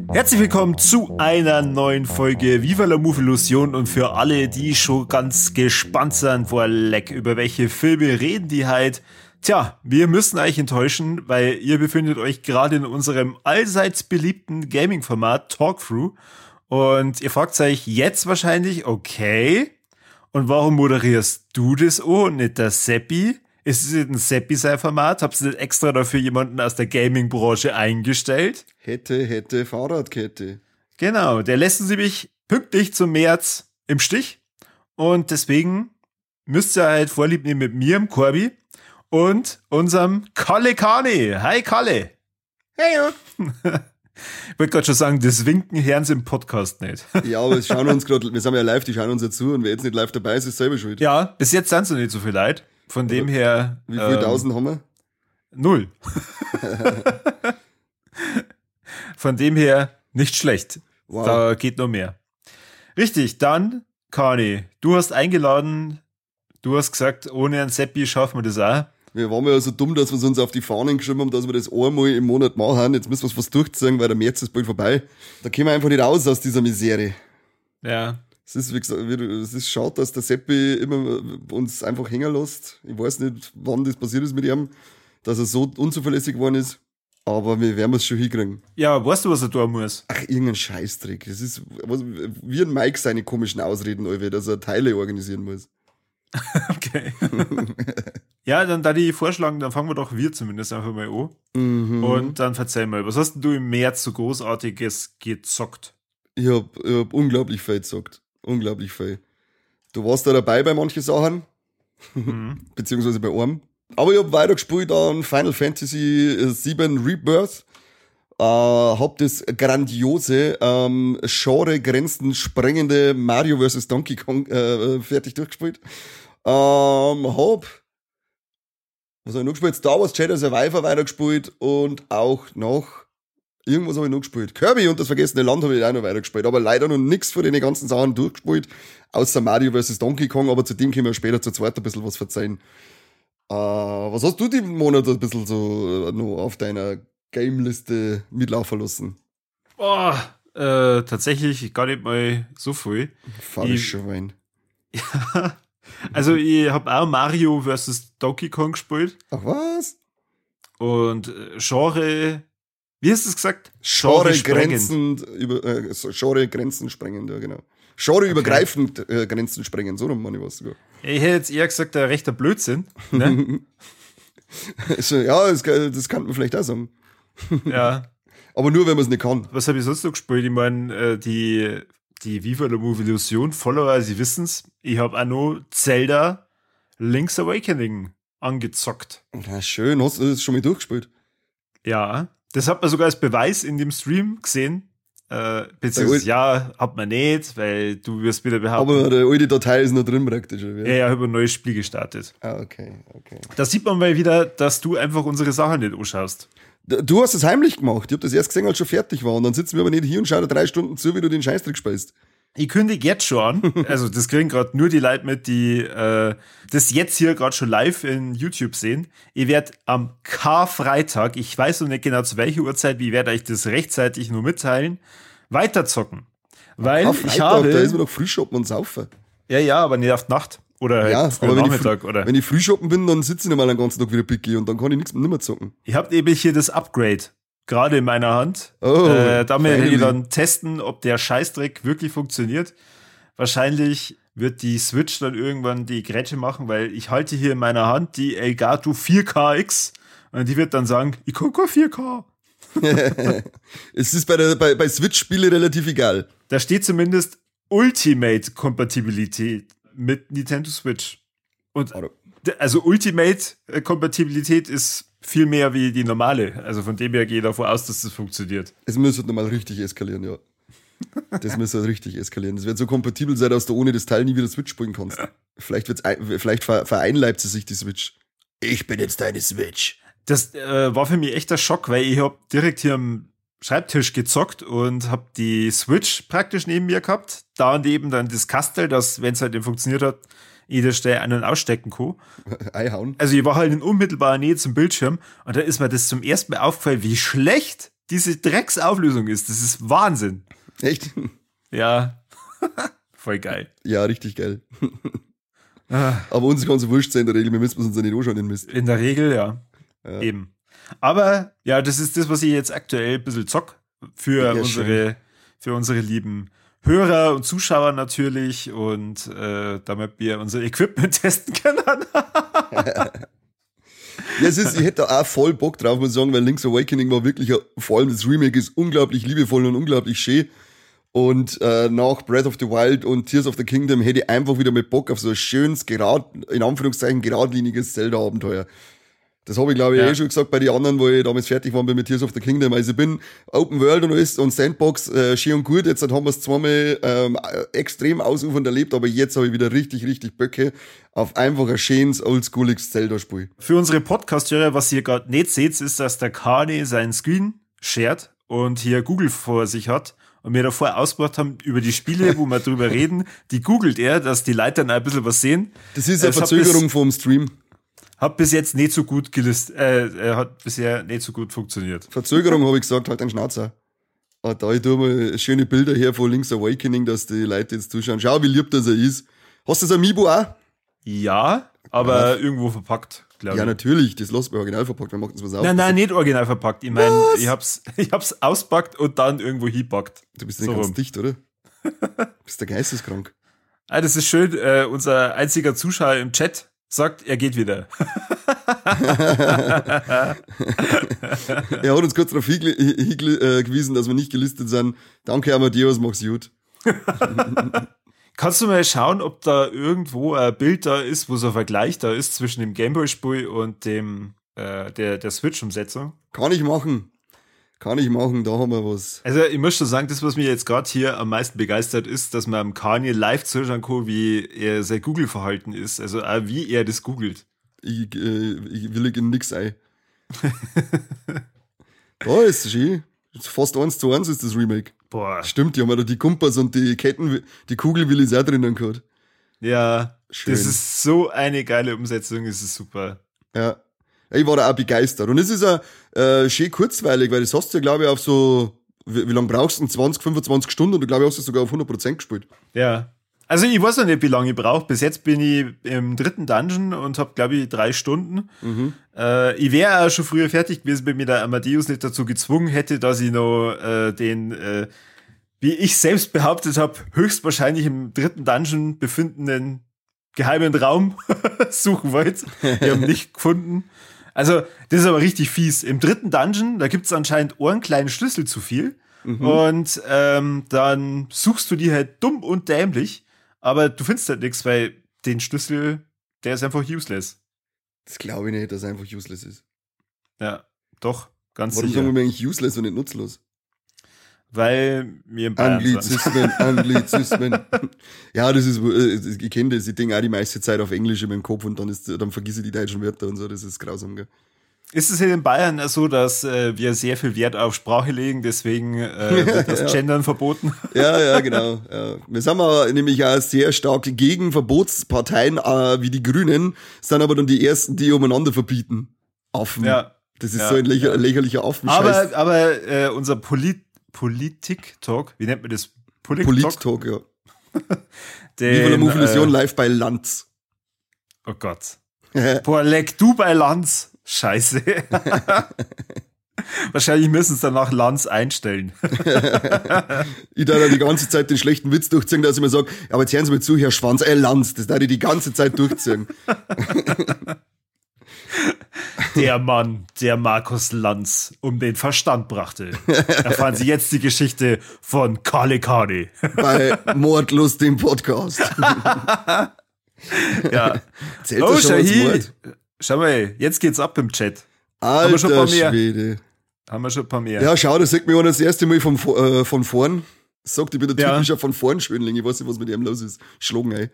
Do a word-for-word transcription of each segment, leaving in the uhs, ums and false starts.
Herzlich willkommen zu einer neuen Folge Viva la Move Illusion und für alle, die schon ganz gespannt sind, boah, leck, über welche Filme reden die halt. Tja, wir müssen euch enttäuschen, weil ihr befindet euch gerade in unserem allseits beliebten Gaming-Format Talkthrough und ihr fragt euch jetzt wahrscheinlich, okay, und warum moderierst du das auch und nicht der Seppi? Ist es ein Seppi sein Format? Habt ihr nicht extra dafür jemanden aus der Gaming-Branche eingestellt? Hätte, hätte, Fahrradkette. Genau, der lässt uns nämlich pünktlich zum März im Stich. Und deswegen müsst ihr halt Vorlieb nehmen mit mir, dem Corby, und unserem Kalle Kani. Hi, Kalle. Hey, ja. Ich wollte gerade schon sagen, das Winken hören sie im Podcast nicht. Ja, aber es schauen uns gerade, wir sind ja live, die schauen uns ja zu und wer jetzt nicht live dabei ist, ist selber schuld. Ja, bis jetzt sind es noch nicht so viel Leute. Von dem aber her... Wie viele ähm, Tausend haben wir? Null. Von dem her nicht schlecht. Wow. Da geht noch mehr. Richtig, dann, Kani, du hast eingeladen, du hast gesagt, ohne einen Seppi schaffen wir das auch. Wir waren ja so dumm, dass wir es uns auf die Fahnen geschrieben haben, dass wir das einmal im Monat machen. Jetzt müssen wir es fast durchziehen, weil der März ist bald vorbei. Da kommen wir einfach nicht raus aus dieser Misere. Ja. Es ist, wie gesagt, es ist schade, dass der Seppi immer uns einfach hängen lässt. Ich weiß nicht, wann das passiert ist mit ihm, dass er so unzuverlässig geworden ist. Aber wir werden es schon hinkriegen. Ja, weißt du, was er tun muss? Ach, irgendein Scheißtrick. Das ist was, wie ein Mike seine komischen Ausreden, Alter, dass er Teile organisieren muss. Okay. Ja, dann da die vorschlagen, dann fangen wir doch wir zumindest einfach mal an. Mhm. Und dann verzeih mal, was hast denn du im März so Großartiges gezockt? Ich hab, ich hab unglaublich viel gezockt. Unglaublich viel. Du warst da dabei bei manchen Sachen. Mhm. Beziehungsweise bei einem. Aber ich hab weitergespielt an Final Fantasy sieben Rebirth. Äh, hab das grandiose, ähm, Genre-Grenzen sprengende Mario versus. Donkey Kong äh, fertig durchgespielt. Ähm, hab, was hab ich noch gespielt? Star Wars Jedi Survivor weitergespielt und auch noch, irgendwas habe ich noch gespielt. Kirby und das vergessene Land habe ich auch noch weitergespielt, aber leider noch nichts von den ganzen Sachen durchgespielt, außer Mario versus. Donkey Kong, aber zu dem können wir später zu zweit ein bisschen was verzeihen. Äh, was hast du diesen Monat ein bisschen so äh, noch auf deiner Game-Liste mitlaufen lassen? Oh, äh, tatsächlich gar nicht mal so viel. Falscher Wein. Ja, also ich habe auch Mario versus. Donkey Kong gespielt Ach was? und äh, Genre, wie hast du es gesagt? Genre-Grenzen über, äh, Genre-Grenzen sprengend, ja genau. Genre-übergreifend äh, Grenzen sprengen, so nochmal ich was sogar. Ich hätte jetzt eher gesagt, ein rechter Blödsinn. Ne? So, ja, das, das kann man vielleicht auch sagen. Ja. Aber nur, wenn man es nicht kann. Was habe ich sonst noch gespielt? Ich meine, äh, die, die Viva la Move Illusion Follower, sie wissen's. Ich habe auch noch Zelda Link's Awakening angezockt. Na schön, hast du das schon mal durchgespielt? Ja, das hat man sogar als Beweis in dem Stream gesehen. Äh, beziehungsweise, ja, hat man nicht, weil du wirst wieder behaupten. Aber der alte Datei ist noch drin praktisch. Oder? Ja, ja, ich habe ein neues Spiel gestartet. Ah, okay, okay. Da sieht man mal wieder, dass du einfach unsere Sachen nicht anschaust. Du hast es heimlich gemacht. Ich habe das erst gesehen, als es schon fertig war. Und dann sitzen wir aber nicht hier und schauen drei Stunden zu, wie du den Scheißdreck speist. Ich kündige jetzt schon an, also das kriegen gerade nur die Leute mit, die äh, das jetzt hier gerade schon live in YouTube sehen. Ich werde am Karfreitag, ich weiß noch nicht genau zu welcher Uhrzeit, wie ich werde euch das rechtzeitig nur mitteilen, weiterzocken. Weil Ah, ich Freitag, habe... da ist man doch Frühshoppen und saufen. Ja, ja, aber nicht auf die Nacht. Oder halt Ja, früher aber wenn Nachmittag, ich, früh, oder? wenn ich Frühshoppen bin, dann sitze ich nicht mal den ganzen Tag wieder picky und dann kann ich nichts mehr zocken. Ich habe nämlich hier das Upgrade gerade in meiner Hand. Oh, äh, da werde finally. ich dann testen, ob der Scheißdreck wirklich funktioniert. Wahrscheinlich wird die Switch dann irgendwann die Grätsche machen, weil ich halte hier in meiner Hand die Elgato vier K X und die wird dann sagen, ich kann kein vier K. Es ist bei, der, bei, bei Switch-Spiele relativ egal. Da steht zumindest Ultimate-Kompatibilität mit Nintendo Switch. Und Oder- also Ultimate-Kompatibilität ist viel mehr wie die normale. Also von dem her gehe ich davon aus, dass das funktioniert. Es müsste nochmal richtig eskalieren, ja. Das müsste richtig eskalieren. Das wird so kompatibel sein, dass du ohne das Teil nie wieder Switch spielen kannst. Vielleicht, wird's ein, vielleicht vereinleibt sie sich die Switch. Ich bin jetzt deine Switch. Das äh, war für mich echt ein Schock, weil ich hab direkt hier am Schreibtisch gezockt und hab die Switch praktisch neben mir gehabt. Da neben dann das Kastel, das, wenn es halt eben funktioniert hat, jeder Stelle einen ausstecken kann. Einhauen. Also ich war halt in unmittelbarer Nähe zum Bildschirm und da ist mir das zum ersten Mal aufgefallen, wie schlecht diese Drecksauflösung ist. Das ist Wahnsinn. Echt? Ja. Voll geil. Ja, richtig geil. Aber uns kann es wurscht sein in der Regel, wir müssen uns ja nicht anschauen, den Mist. In der Regel, ja. Ja. Eben. Aber, ja, das ist das, was ich jetzt aktuell ein bisschen zock. Für Ja, unsere, für unsere lieben Hörer und Zuschauer natürlich. Und äh, damit wir unser Equipment testen können. Ja, es ist, ich hätte da auch voll Bock drauf, muss ich sagen, weil Link's Awakening war wirklich, vor allem das Remake ist unglaublich liebevoll und unglaublich schön. Und äh, nach Breath of the Wild und Tears of the Kingdom hätte ich einfach wieder mit Bock auf so ein schönes, gerad, in Anführungszeichen geradliniges Zelda-Abenteuer. Das habe ich, glaube ich, ja. eh schon gesagt bei den anderen, wo ich damals fertig war mit Tears of the Kingdom. Also ich bin Open World und alles und Sandbox, äh, schön und gut. Jetzt haben wir es zweimal ähm, extrem ausufernd erlebt, aber jetzt habe ich wieder richtig, richtig Böcke auf einfach ein schönes, oldschooliges Zelda-Spiel. Für unsere Podcast-Hörer, was ihr gerade nicht seht, ist, dass der Kani seinen Screen shared und hier Google vor sich hat. Und wir davor ausgemacht haben über die Spiele, wo wir drüber reden, die googelt er, dass die Leute dann ein bisschen was sehen. Das ist eine Verzögerung bis, vom Stream. Hat bis jetzt nicht so gut gelistet, äh, hat bisher nicht so gut funktioniert. Verzögerung habe ich gesagt, halt ein Schnauzer. Ah, da ich tue mal schöne Bilder her von Link's Awakening, dass die Leute jetzt zuschauen. Schau, wie lieb das er ist. Hast du das Amiibo auch? Ja, aber ja. irgendwo verpackt, glaube ich. Ja, natürlich, das lassen wir original verpackt, wir machen das was auf. Nein, nein, nicht original verpackt. Ich meine, ich hab's, ich hab's auspackt und dann irgendwo hinpackt. Du bist nicht so ganz rum. Dicht, oder? Du bist der geisteskrank. Ah, das ist schön. Äh, unser einziger Zuschauer im Chat sagt, er geht wieder. Er hat uns kurz darauf hingewiesen, dass wir nicht gelistet sind. Danke, Amadeus, mach's gut. Kannst du mal schauen, ob da irgendwo ein Bild da ist, wo so ein Vergleich da ist zwischen dem Gameboy-Spiel und dem äh, der, der Switch-Umsetzung? Kann ich machen. Kann ich machen, da haben wir was. Also ich muss schon sagen, das, was mich jetzt gerade hier am meisten begeistert, ist, dass man am Kanye live zuschauen kann, wie er sein Google-Verhalten ist. Also auch wie er das googelt. Ich, äh, ich will in nix ein. Da ist es schön. Fast eins zu eins ist das Remake. Boah. Stimmt, die haben da die Kompass und die Ketten, die Kugelwillis auch drinnen gehabt. Ja, schön. Das ist so eine geile Umsetzung, das ist super. Ja, ich war da auch begeistert. Und es ist auch äh, schön kurzweilig, weil das hast du ja, glaube ich, auf so, wie, wie lange brauchst du? zwanzig, fünfundzwanzig Stunden und du, glaube ich, hast du sogar auf hundert Prozent gespielt. Ja. Also ich weiß noch nicht, wie lange ich brauche. Bis jetzt bin ich im dritten Dungeon und habe, glaube ich, drei Stunden. Mhm. Äh, ich wäre auch schon früher fertig gewesen, wenn mir der Amadeus nicht dazu gezwungen hätte, dass ich noch äh, den, äh, wie ich selbst behauptet habe, höchstwahrscheinlich im dritten Dungeon befindenden geheimen Raum suchen wollte. Wir haben nicht gefunden. Also das ist aber richtig fies. Im dritten Dungeon, da gibt es anscheinend einen kleinen Schlüssel zu viel. Mhm. Und ähm, dann suchst du die halt dumm und dämlich. Aber du findest halt nichts, weil den Schlüssel, der ist einfach useless. Das glaube ich nicht, dass er einfach useless ist. Ja, doch, ganz Warum sicher. Warum sagen wir eigentlich useless und nicht nutzlos? Weil wir in Bayern Anglizismen, Anglizismen. Ja, das ist, ich kenne das, ich denke auch die meiste Zeit auf Englisch in meinem Kopf und dann, ist, dann vergesse ich die deutschen Wörter und so, das ist grausam, gell? Ist es in Bayern so, dass äh, wir sehr viel Wert auf Sprache legen, deswegen äh, wird das ja. Gendern verboten? Ja, ja, genau. Ja. Wir sind aber nämlich auch sehr stark gegen Verbotsparteien, äh, wie die Grünen, sind aber dann die Ersten, die umeinander verbieten. Affen. Ja. Das ist ja, so ein lächer- ja. lächerlicher Affenscheiß. Aber, aber äh, unser Polit- Politik-Talk, wie nennt man das? Polit-Talk, ja. Den, Viva la Muffilation äh, live bei Lanz. Oh Gott. Boah, leck du bei Lanz. Scheiße. Wahrscheinlich müssen es dann nach Lanz einstellen. Ich darf da die ganze Zeit den schlechten Witz durchziehen, dass ich mir sage, aber jetzt hören Sie mir zu, Herr Schwanz, ey Lanz, das darf ich die ganze Zeit durchziehen. Der Mann, der Markus Lanz um den Verstand brachte. Erfahren Sie jetzt die Geschichte von Kale Kane. Bei Mordlust, dem Podcast. Ja. Zählt oh, das schon als Mord? Schau mal, jetzt geht's ab im Chat. Alter haben wir schon ein paar mehr. Schwede. Haben wir schon ein paar mehr. Ja, schau, das sagt mir einer das erste Mal von, äh, von vorn. Sagt, ich bin der ja. typische von vorn Schönling. Ich weiß nicht, was mit ihm los ist. Schlagen ein.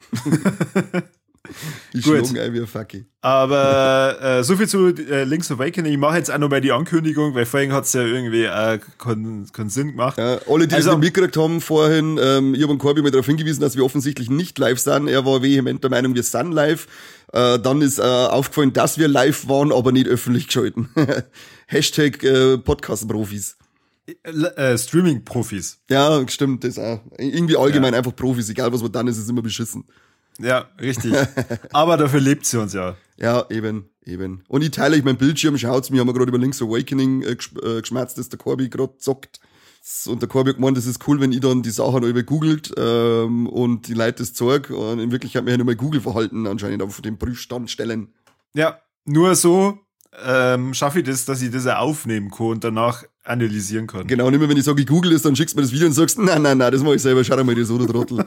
Ich schlagen ein wie ein Facki. Aber äh, so viel zu äh, Link's Awakening. Ich mache jetzt auch noch mal die Ankündigung, weil vorhin hat's ja irgendwie äh, keinen keinen Sinn gemacht. Ja, alle, die also, das nicht mitgekriegt haben vorhin, ähm, ich habe den Corby mal darauf hingewiesen, dass wir offensichtlich nicht live sind. Er war vehement der Meinung, wir sind live. Äh, dann ist äh, aufgefallen, dass wir live waren, aber nicht öffentlich geschalten. Hashtag äh, Podcast-Profis. Äh, Streaming-Profis. Ja, stimmt, das auch. Irgendwie allgemein ja. einfach Profis, egal was man dann ist, ist immer beschissen. Ja, richtig. Aber dafür lebt sie uns ja. Ja, eben, eben. Und ich teile euch meinen Bildschirm, schaut's, mir haben wir gerade über Link's Awakening äh, äh, geschmerzt, das der Corby gerade zockt. Und der Corby hat gemeint, das ist cool, wenn ich dann die Sachen über googelt ähm, und die Leute das zeig. Und in Wirklichkeit mir ja nur mal Google-Verhalten anscheinend auf den Prüfstand stellen. Ja, nur so ähm, schaffe ich das, dass ich das auch aufnehmen kann und danach analysieren kann. Genau, und immer wenn ich sage, ich google das, dann schickst du mir das Video und sagst, nein, nein, nein, das mache ich selber, schau mal, das oder Trottel.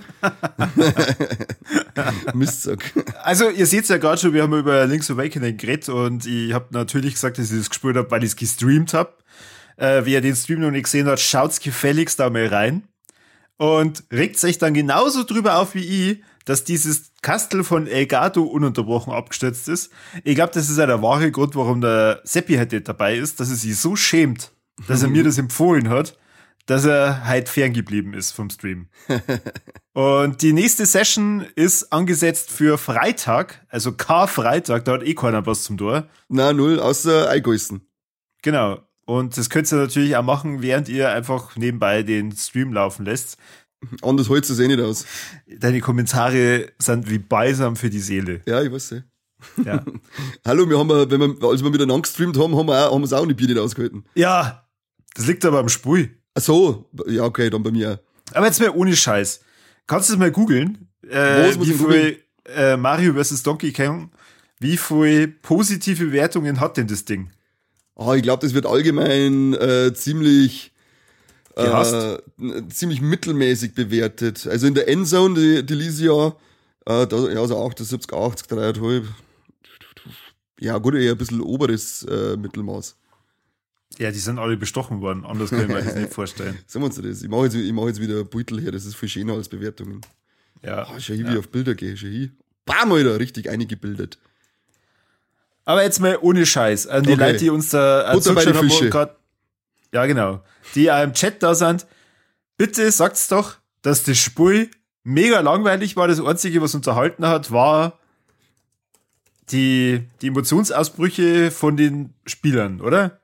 Mistsack. Also ihr seht ja gerade schon, wir haben über Link's Awakening geredet und ich habe natürlich gesagt, dass ich das gespielt habe, weil ich es gestreamt habe. Äh, wer den Stream noch nicht gesehen hat, schaut's gefälligst da mal rein und regt sich dann genauso drüber auf wie ich, dass dieses Kastel von Elgato ununterbrochen abgestürzt ist. Ich glaube, das ist ja der wahre Grund, warum der Seppi heute dabei ist, dass er sich so schämt, dass er mir das empfohlen hat, dass er halt ferngeblieben ist vom Stream. Und die nächste Session ist angesetzt für Freitag, also Karfreitag, da hat eh keiner was zum Tor. Na, null, außer Eigessen. Genau. Und das könnt ihr natürlich auch machen, während ihr einfach nebenbei den Stream laufen lässt. Anders holst du es eh nicht aus. Deine Kommentare sind wie Balsam für die Seele. Ja, ich weiß eh. Ja. Hallo, wir haben, wenn wir, als wir miteinander gestreamt haben, haben wir, auch, haben wir es auch nicht Bier nicht ausgehalten. Ja, das liegt aber am Spul. Ach so, ja, okay, dann bei mir auch. Aber jetzt mal ohne Scheiß. Kannst du das mal googeln? Äh, wie viel äh, Mario versus. Donkey Kong, wie viele positive Wertungen hat denn das Ding? Ah, ich glaube, das wird allgemein äh, ziemlich äh, ziemlich mittelmäßig bewertet. Also in der Endzone, die, die ließ ja, äh, da, ja, so achtundsiebzig, achtzig, dreieinhalb. Ja, gut, eher ein bisschen oberes äh, Mittelmaß. Ja, die sind alle bestochen worden, anders kann ich mir das nicht vorstellen. Sagen wir uns das, ich mache jetzt, ich mach jetzt wieder Beutel her, das ist viel schöner als Bewertungen. Ja. Oh, schon hier, ja. wie ich auf Bilder gehe, schon hier. Bam, Alter, richtig eingebildet. Aber jetzt mal ohne Scheiß, an die Okay. Leute, die uns da Butter bei die haben Fische. und grad, ja genau, die auch im Chat da sind, bitte sagt's doch, dass das Spiel mega langweilig war. Das Einzige, was unterhalten hat, war die, die Emotionsausbrüche von den Spielern, oder?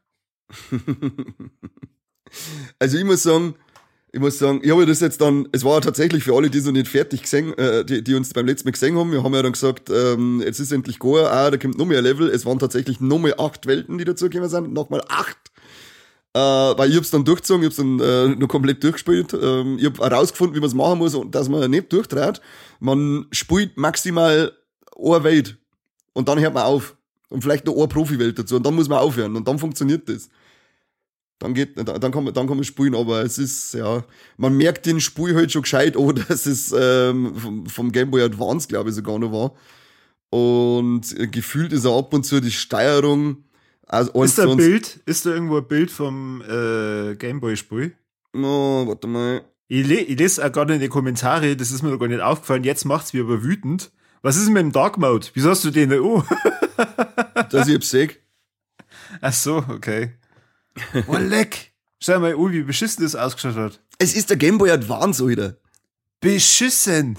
Also ich muss sagen, ich muss sagen, ich habe das jetzt dann, es war tatsächlich für alle, die es noch nicht fertig gesehen, äh, die, die uns beim letzten Mal gesehen haben, wir haben ja dann gesagt, ähm, jetzt ist endlich Goa, ah, da kommt noch mehr Level, es waren tatsächlich noch mehr acht Welten, die dazugekommen sind, nochmal acht. Äh, weil ich hab's dann durchgezogen, ich hab's dann äh, noch komplett durchgespielt. Ähm, ich hab herausgefunden, wie man es machen muss und dass man nicht durchdreht. Man spielt maximal eine Welt und dann hört man auf. Und vielleicht noch eine Profi-Welt dazu und dann muss man aufhören und dann funktioniert das. Dann geht, dann kann man, dann kann man spielen, aber es ist, ja, man merkt den Spiel halt schon gescheit, oh, dass es ähm, vom, vom Game Boy Advance, glaube ich, sogar noch war. Und äh, gefühlt ist er ab und zu die Steuerung. Also ist da ein Bild? Ist da irgendwo ein Bild vom äh, Gameboy-Spiel? No, warte mal. Ich, le ich lese auch gerade in die Kommentare, das ist mir noch gar nicht aufgefallen, jetzt macht's mich aber wütend. Was ist denn mit dem Dark Mode? Wieso hast du den da? Oh. Dass ich hab's sehe. Ach so, okay. Oh, leck. Schau mal, oh, wie beschissen das ausgeschaut hat. Es ist der Game Boy Advance, Alter. Beschissen.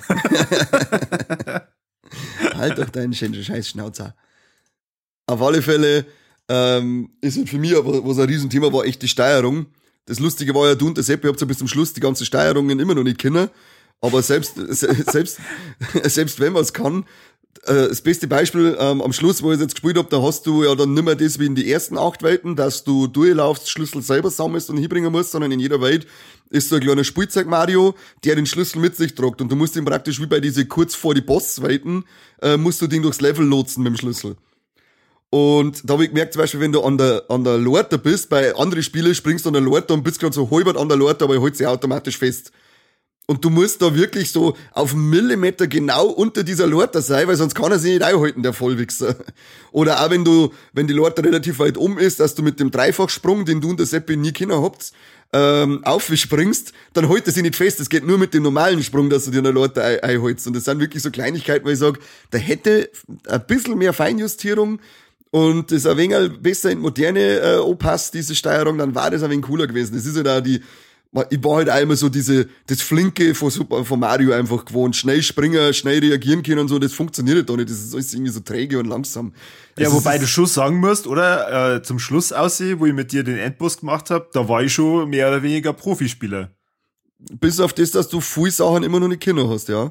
Halt doch deinen schönen Scheiß-Schnauzer. Auf alle Fälle ähm, ist halt für mich, aber was ein Riesenthema war, echt die Steuerung. Das Lustige war ja, du und der Sepp, ihr habt ja bis zum Schluss die ganzen Steuerungen immer noch nicht kennen. Aber selbst, selbst, selbst wenn man es kann, äh, das beste Beispiel, ähm, am Schluss, wo ich jetzt gespielt habe, da hast du ja dann nicht mehr das wie in die ersten acht Welten, dass du durchlaufst, Schlüssel selber sammelst und hinbringen musst, sondern in jeder Welt ist so ein kleiner Spielzeug-Mario, der den Schlüssel mit sich tragt und du musst ihn praktisch wie bei diese kurz vor die Boss-Welten, äh, musst du den durchs Level lotsen mit dem Schlüssel. Und da habe ich gemerkt, zum Beispiel, wenn du an der, an der Lorte bist, bei anderen Spielen springst du an der Lorte und bist gerade so halbert an der Lorte, aber ich halte sie automatisch fest. Und du musst da wirklich so auf einen Millimeter genau unter dieser Lorte sein, weil sonst kann er sich nicht einhalten, der Vollwichser. Oder auch wenn du, wenn die Lorte relativ weit um ist, dass du mit dem Dreifachsprung, den du und der Seppi nie kennen habt, ähm, aufspringst, dann hält er sich nicht fest. Es geht nur mit dem normalen Sprung, dass du dir eine Lorte ein- einhältst. Und das sind wirklich so Kleinigkeiten, wo ich sage, da hätte ein bisschen mehr Feinjustierung und das ein wenig besser in moderne äh, anpasst, diese Steuerung, dann war das ein wenig cooler gewesen. Das ist halt auch die, Ich war halt auch immer so diese, das Flinke von, Super, von Mario einfach gewohnt. Schnell springen, schnell reagieren können und so, das funktioniert doch nicht. Das ist alles irgendwie so träge und langsam. Ja, also wobei du schon sagen musst, oder, äh, zum Schluss aussehe, wo ich mit dir den Endboss gemacht habe, da war ich schon mehr oder weniger Profispieler. Bis auf das, dass du viele Sachen immer noch nicht kennen hast, ja.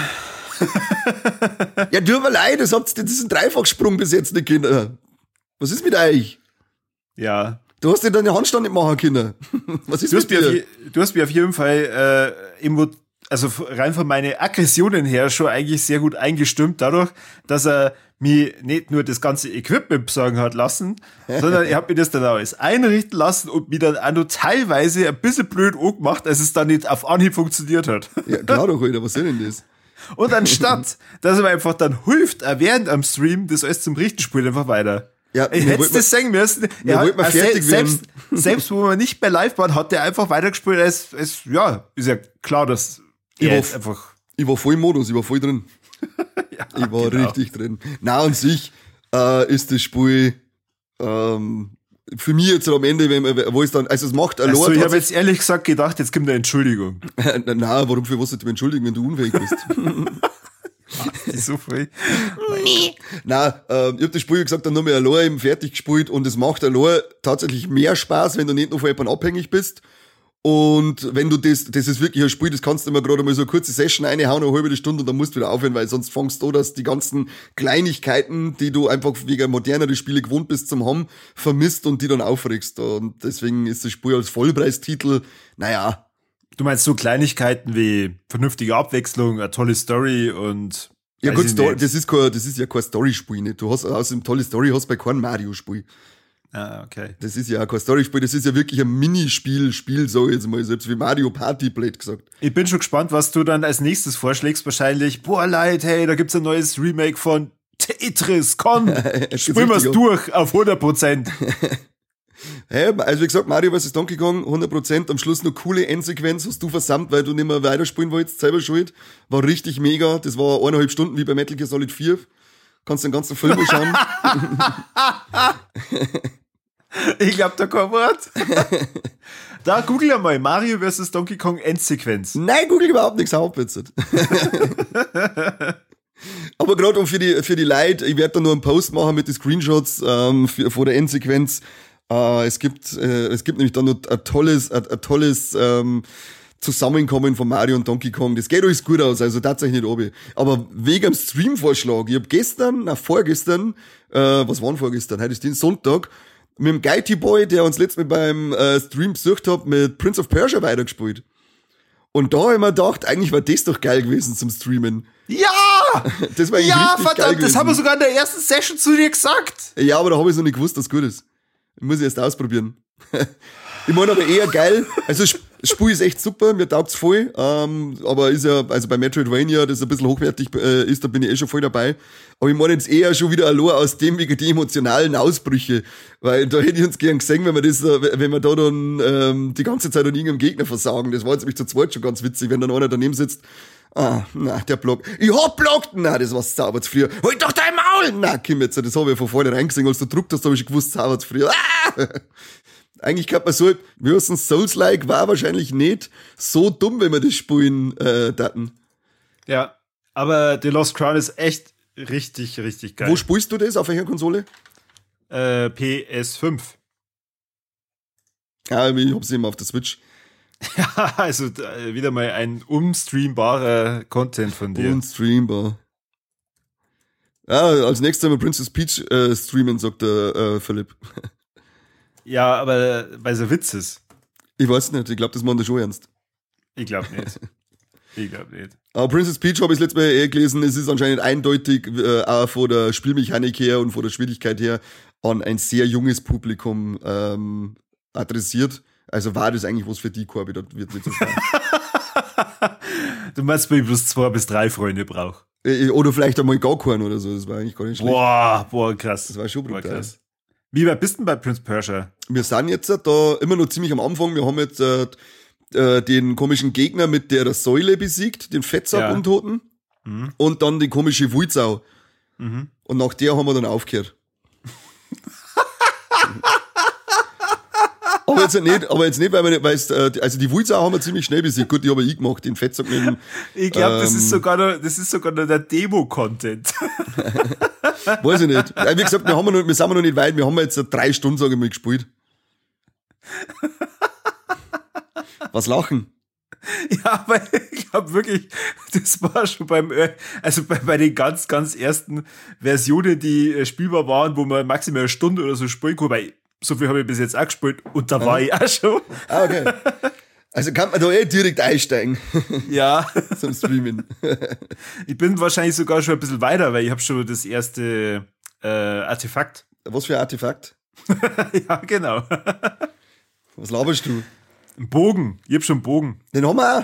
Ja, tut mir leid, das habt das ist ein Dreifachsprung bis jetzt nicht kennen. Was ist mit euch? Ja. Du hast dir deine Handstand nicht machen können. Was ist Du hast, mit mir dir? auf, du hast mir auf jeden Fall, äh, emo, also rein von meinen Aggressionen her schon eigentlich sehr gut eingestimmt, dadurch, dass er mir nicht nur das ganze Equipment besorgen hat lassen, sondern er hat mir das dann auch alles einrichten lassen und mir dann auch noch teilweise ein bisschen blöd angemacht, als es dann nicht auf Anhieb funktioniert hat. Ja, klar doch, Alter, was ist denn das? Und anstatt, dass er mir einfach dann hilft, er während am Stream das alles zum Richten spielt, einfach weiter. Ja, ich wir hätte wollten das sagen müssen. wir Er hat, wollten mal also fertig selbst, werden. selbst wo wir nicht bei live waren, hat er einfach weitergespielt. Es, es, ja, ist ja klar, dass Ich er war, jetzt einfach. ich war voll im Modus, ich war voll drin. Ja, Ich war genau. richtig drin. Na, an sich äh, ist das Spiel ähm, für mich jetzt am Ende, wenn, wo es dann, also es macht ein Also, Lord, ich hat habe jetzt ehrlich gesagt gedacht, jetzt kommt eine Entschuldigung. sich- Na, warum für was sollst du mich entschuldigen, wenn du unfähig bist? So viel. Na, äh, ich hab das Spiel, wie gesagt, dann nur mehr allein eben fertig gespielt und es macht allein tatsächlich mehr Spaß, wenn du nicht noch von jemandem abhängig bist. Und wenn du das, das ist wirklich ein Spiel, das kannst du immer gerade mal so eine kurze Session reinhauen, eine halbe Stunde und dann musst du wieder aufhören, weil sonst fängst du an, dass die ganzen Kleinigkeiten, die du einfach wegen modernere Spiele gewohnt bist zum haben, vermisst und die dann aufregst. Und deswegen ist das Spiel als Vollpreistitel, naja, Du meinst so Kleinigkeiten wie vernünftige Abwechslung, eine tolle Story und. ja weiß gut, ich Story, nicht. das ist kein, das ist ja kein Story-Spiel, nicht. Du hast außerdem tolle Story, hast bei keinem Mario-Spiel. Ah, okay. Das ist ja auch kein Story-Spiel, das ist ja wirklich ein Minispiel, Spiel, so jetzt mal, selbst wie Mario Party, blöd gesagt. Ich bin schon gespannt, was du dann als nächstes vorschlägst. Wahrscheinlich, boah, Leute, hey, da gibt's ein neues Remake von Tetris, komm, Jetzt spielen wir's geht's richtig durch auf hundert Prozent. Hey, also wie gesagt, Mario versus. Donkey Kong, hundert Prozent, am Schluss noch coole Endsequenz, hast du versammt, weil du nicht mehr weiterspielen wolltest, selber schuld. War richtig mega, das war eineinhalb Stunden wie bei Metal Gear Solid vier. Kannst den ganzen Film anschauen. Ich glaub da kein Wort. Da google mal Mario versus. Donkey Kong Endsequenz. Nein, Google überhaupt nichts aufbitzert. Aber gerade um für die, für die Leute, ich werde da nur einen Post machen mit den Screenshots ähm, für, vor der Endsequenz. Äh, es gibt äh, es gibt nämlich dann noch ein tolles, ein, ein tolles ähm, Zusammenkommen von Mario und Donkey Kong. Das geht alles gut aus, also tatsächlich nicht obi. Aber wegen dem Stream-Vorschlag, ich hab gestern, na vorgestern, äh, was war denn vorgestern? Heute ist den Sonntag, mit dem Guy Boy, der uns letztes Mal beim äh, Stream besucht hat, mit Prince of Persia weitergespielt. Und da hab ich mir gedacht, eigentlich war das doch geil gewesen zum Streamen. Ja! Das war eigentlich Ja, richtig geil verdammt, gewesen. das haben wir sogar in der ersten Session zu dir gesagt. Ja, aber da habe ich noch nicht gewusst, dass es gut ist. Ich muss ich erst ausprobieren. Ich meine aber eher geil. Also das Spiel ist echt super, mir taugt's voll. Ähm, aber ist ja, also bei Metroidvania, das ein bisschen hochwertig äh, ist, da bin ich eh schon voll dabei. Aber ich meine jetzt eher schon wieder allein aus dem wegen die emotionalen Ausbrüche. Weil da hätte ich uns gern gesehen, wenn wir das, äh, wenn wir da dann ähm, die ganze Zeit an irgendeinem Gegner versagen. Das war jetzt nämlich zu zweit schon ganz witzig, wenn dann einer daneben sitzt. Ah, na, der blockt. Ich hab blockt! Na, das war sauber zu früh. Halt doch dein Maul! Na, Kim, jetzt, das habe ich von vornherein gesehen, als du gedruckt hast, habe ich schon gewusst, sauber zu früh. Ah! Eigentlich kann man so, wie heißt ein Souls-like, war wahrscheinlich nicht so dumm, wenn wir das spielen, äh, daten. Ja, aber The Lost Crown ist echt richtig, richtig geil. Wo spielst du das? Auf welcher Konsole? Äh, P S fünf. Ja, ich hab's immer auf der Switch. Ja, also äh, wieder mal ein unstreambarer Content von dir. Unstreambar. Ja, als nächstes Mal Princess Peach äh, streamen, sagt der äh, Philipp. Ja, aber weil so Witz ist. Ich weiß nicht, ich glaube, das meint er schon ernst. Ich glaube nicht. Ich glaube nicht. Aber Princess Peach habe ich das letzte Mal eh gelesen, es ist anscheinend eindeutig äh, auch von der Spielmechanik her und von der Schwierigkeit her an ein sehr junges Publikum ähm, adressiert. Also war das eigentlich was für die Korbi, das wird nicht so spannend. Du meinst, wenn ich bloß zwei bis drei Freunde brauche. Äh, Oder vielleicht einmal gar keinen oder so, das war eigentlich gar nicht schlecht. Boah, boah, krass. Das war schon Boah, brutal. krass. Wie weit bist du denn bei Prince Persia? Wir sind jetzt da immer noch ziemlich am Anfang. Wir haben jetzt äh, äh, den komischen Gegner mit der Säule besiegt, den Fettsack-Untoten. Ja. Mhm. Und dann die komische Wulzau. Mhm. Und nach der haben wir dann aufgehört. Aber aber jetzt nicht, aber jetzt nicht, weil wir, weil es, äh, also die Wulsau haben wir ziemlich schnell besiegt. Gut, die habe ich gemacht, den Fettsack mit dem, Ich glaube, ähm, das ist sogar noch, das ist sogar noch der Demo-Content. weiß ich nicht. Ja, wie gesagt, wir haben noch, wir sind noch nicht weit, wir haben jetzt drei Stunden, sage ich mal, gespielt. Was lachen? Ja, aber ich glaube wirklich, das war schon beim, also bei, bei den ganz, ganz ersten Versionen, die spielbar waren, wo man maximal eine Stunde oder so spielen kann, weil so viel habe ich bis jetzt auch gespielt und da war ja. ich auch schon. Ah, okay. Also kann man da eh direkt einsteigen. Ja. Zum Streamen. Ich bin wahrscheinlich sogar schon ein bisschen weiter, weil ich habe schon das erste äh, Artefakt. Was für ein Artefakt? Ja, genau. Was laberst du? Ein Bogen. Ich hab schon einen Bogen. Den haben wir auch.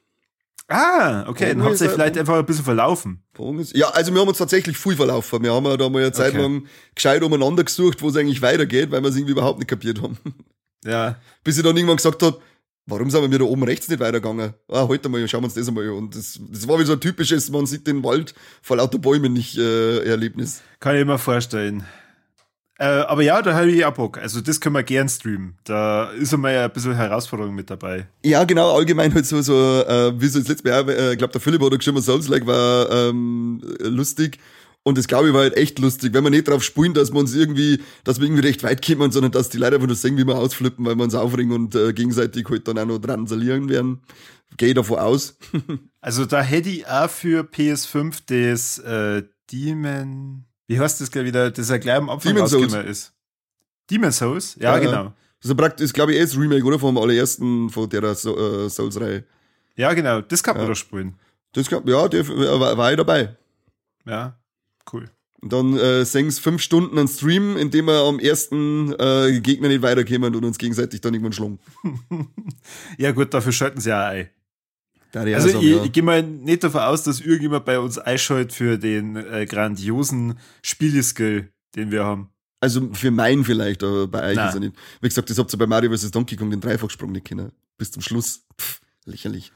Ah, okay. Bogen Dann habt ihr ist, vielleicht einfach ein bisschen verlaufen. Bogen ist, ja, also wir haben uns tatsächlich viel verlaufen. Wir haben ja da mal eine Zeit Okay. lang gescheit umeinander gesucht, wo es eigentlich weitergeht, weil wir es irgendwie überhaupt nicht kapiert haben. Ja. Bis ich dann irgendwann gesagt habe, warum sind wir da oben rechts nicht weitergegangen? Ah, heute mal, schauen wir uns das einmal an. Und das, das war wie so ein typisches, man sieht den Wald vor lauter Bäumen nicht äh, Erlebnis. Kann ich mir vorstellen. Äh, aber ja, da habe ich auch Bock. Also das können wir gern streamen. Da ist einmal ein bisschen Herausforderung mit dabei. Ja, genau, allgemein halt so, so äh, wie so das letzte Mal, äh, ich glaube, der Philipp hat da geschrieben, Souls-like war ähm, lustig. Und das, glaube ich, war halt echt lustig, wenn wir nicht drauf spielen, dass wir uns irgendwie, dass wir irgendwie recht weit kommen, sondern dass die Leute einfach nur sehen, wie wir ausflippen, weil wir uns aufregen und äh, gegenseitig halt dann auch noch transalieren werden. Gehe ich davon aus. Also da hätte ich auch für P S fünf das äh, Demon... Wie heißt das gleich wieder, das er gleich am Anfang Demon's rausgekommen ist? Demon's Souls? Ja, Ja, genau. Das ist praktisch, glaube ich, eh das Remake, oder? Vom allerersten, von der so, äh, Souls-Reihe. Ja, genau. Das kann man Ja. doch spielen. Das glaub, ja, der war, war ich dabei. Ja, cool. Und dann äh, seng's fünf Stunden an Stream, in dem wir am ersten äh, Gegner nicht weiterkommen und uns gegenseitig dann irgendwann schlagen. Ja gut, dafür schalten sie auch ein. Da die Also auch sagen, ich, ja. ich gehe mal nicht davon aus, dass irgendjemand bei uns einschaltet für den äh, grandiosen Spieleskill, den wir haben. Also für meinen vielleicht, aber bei euch Nein. ist er nicht. Wie gesagt, das habt ihr bei Mario versus. Donkey Kong den Dreifachsprung nicht können. Bis zum Schluss. Pff, lächerlich.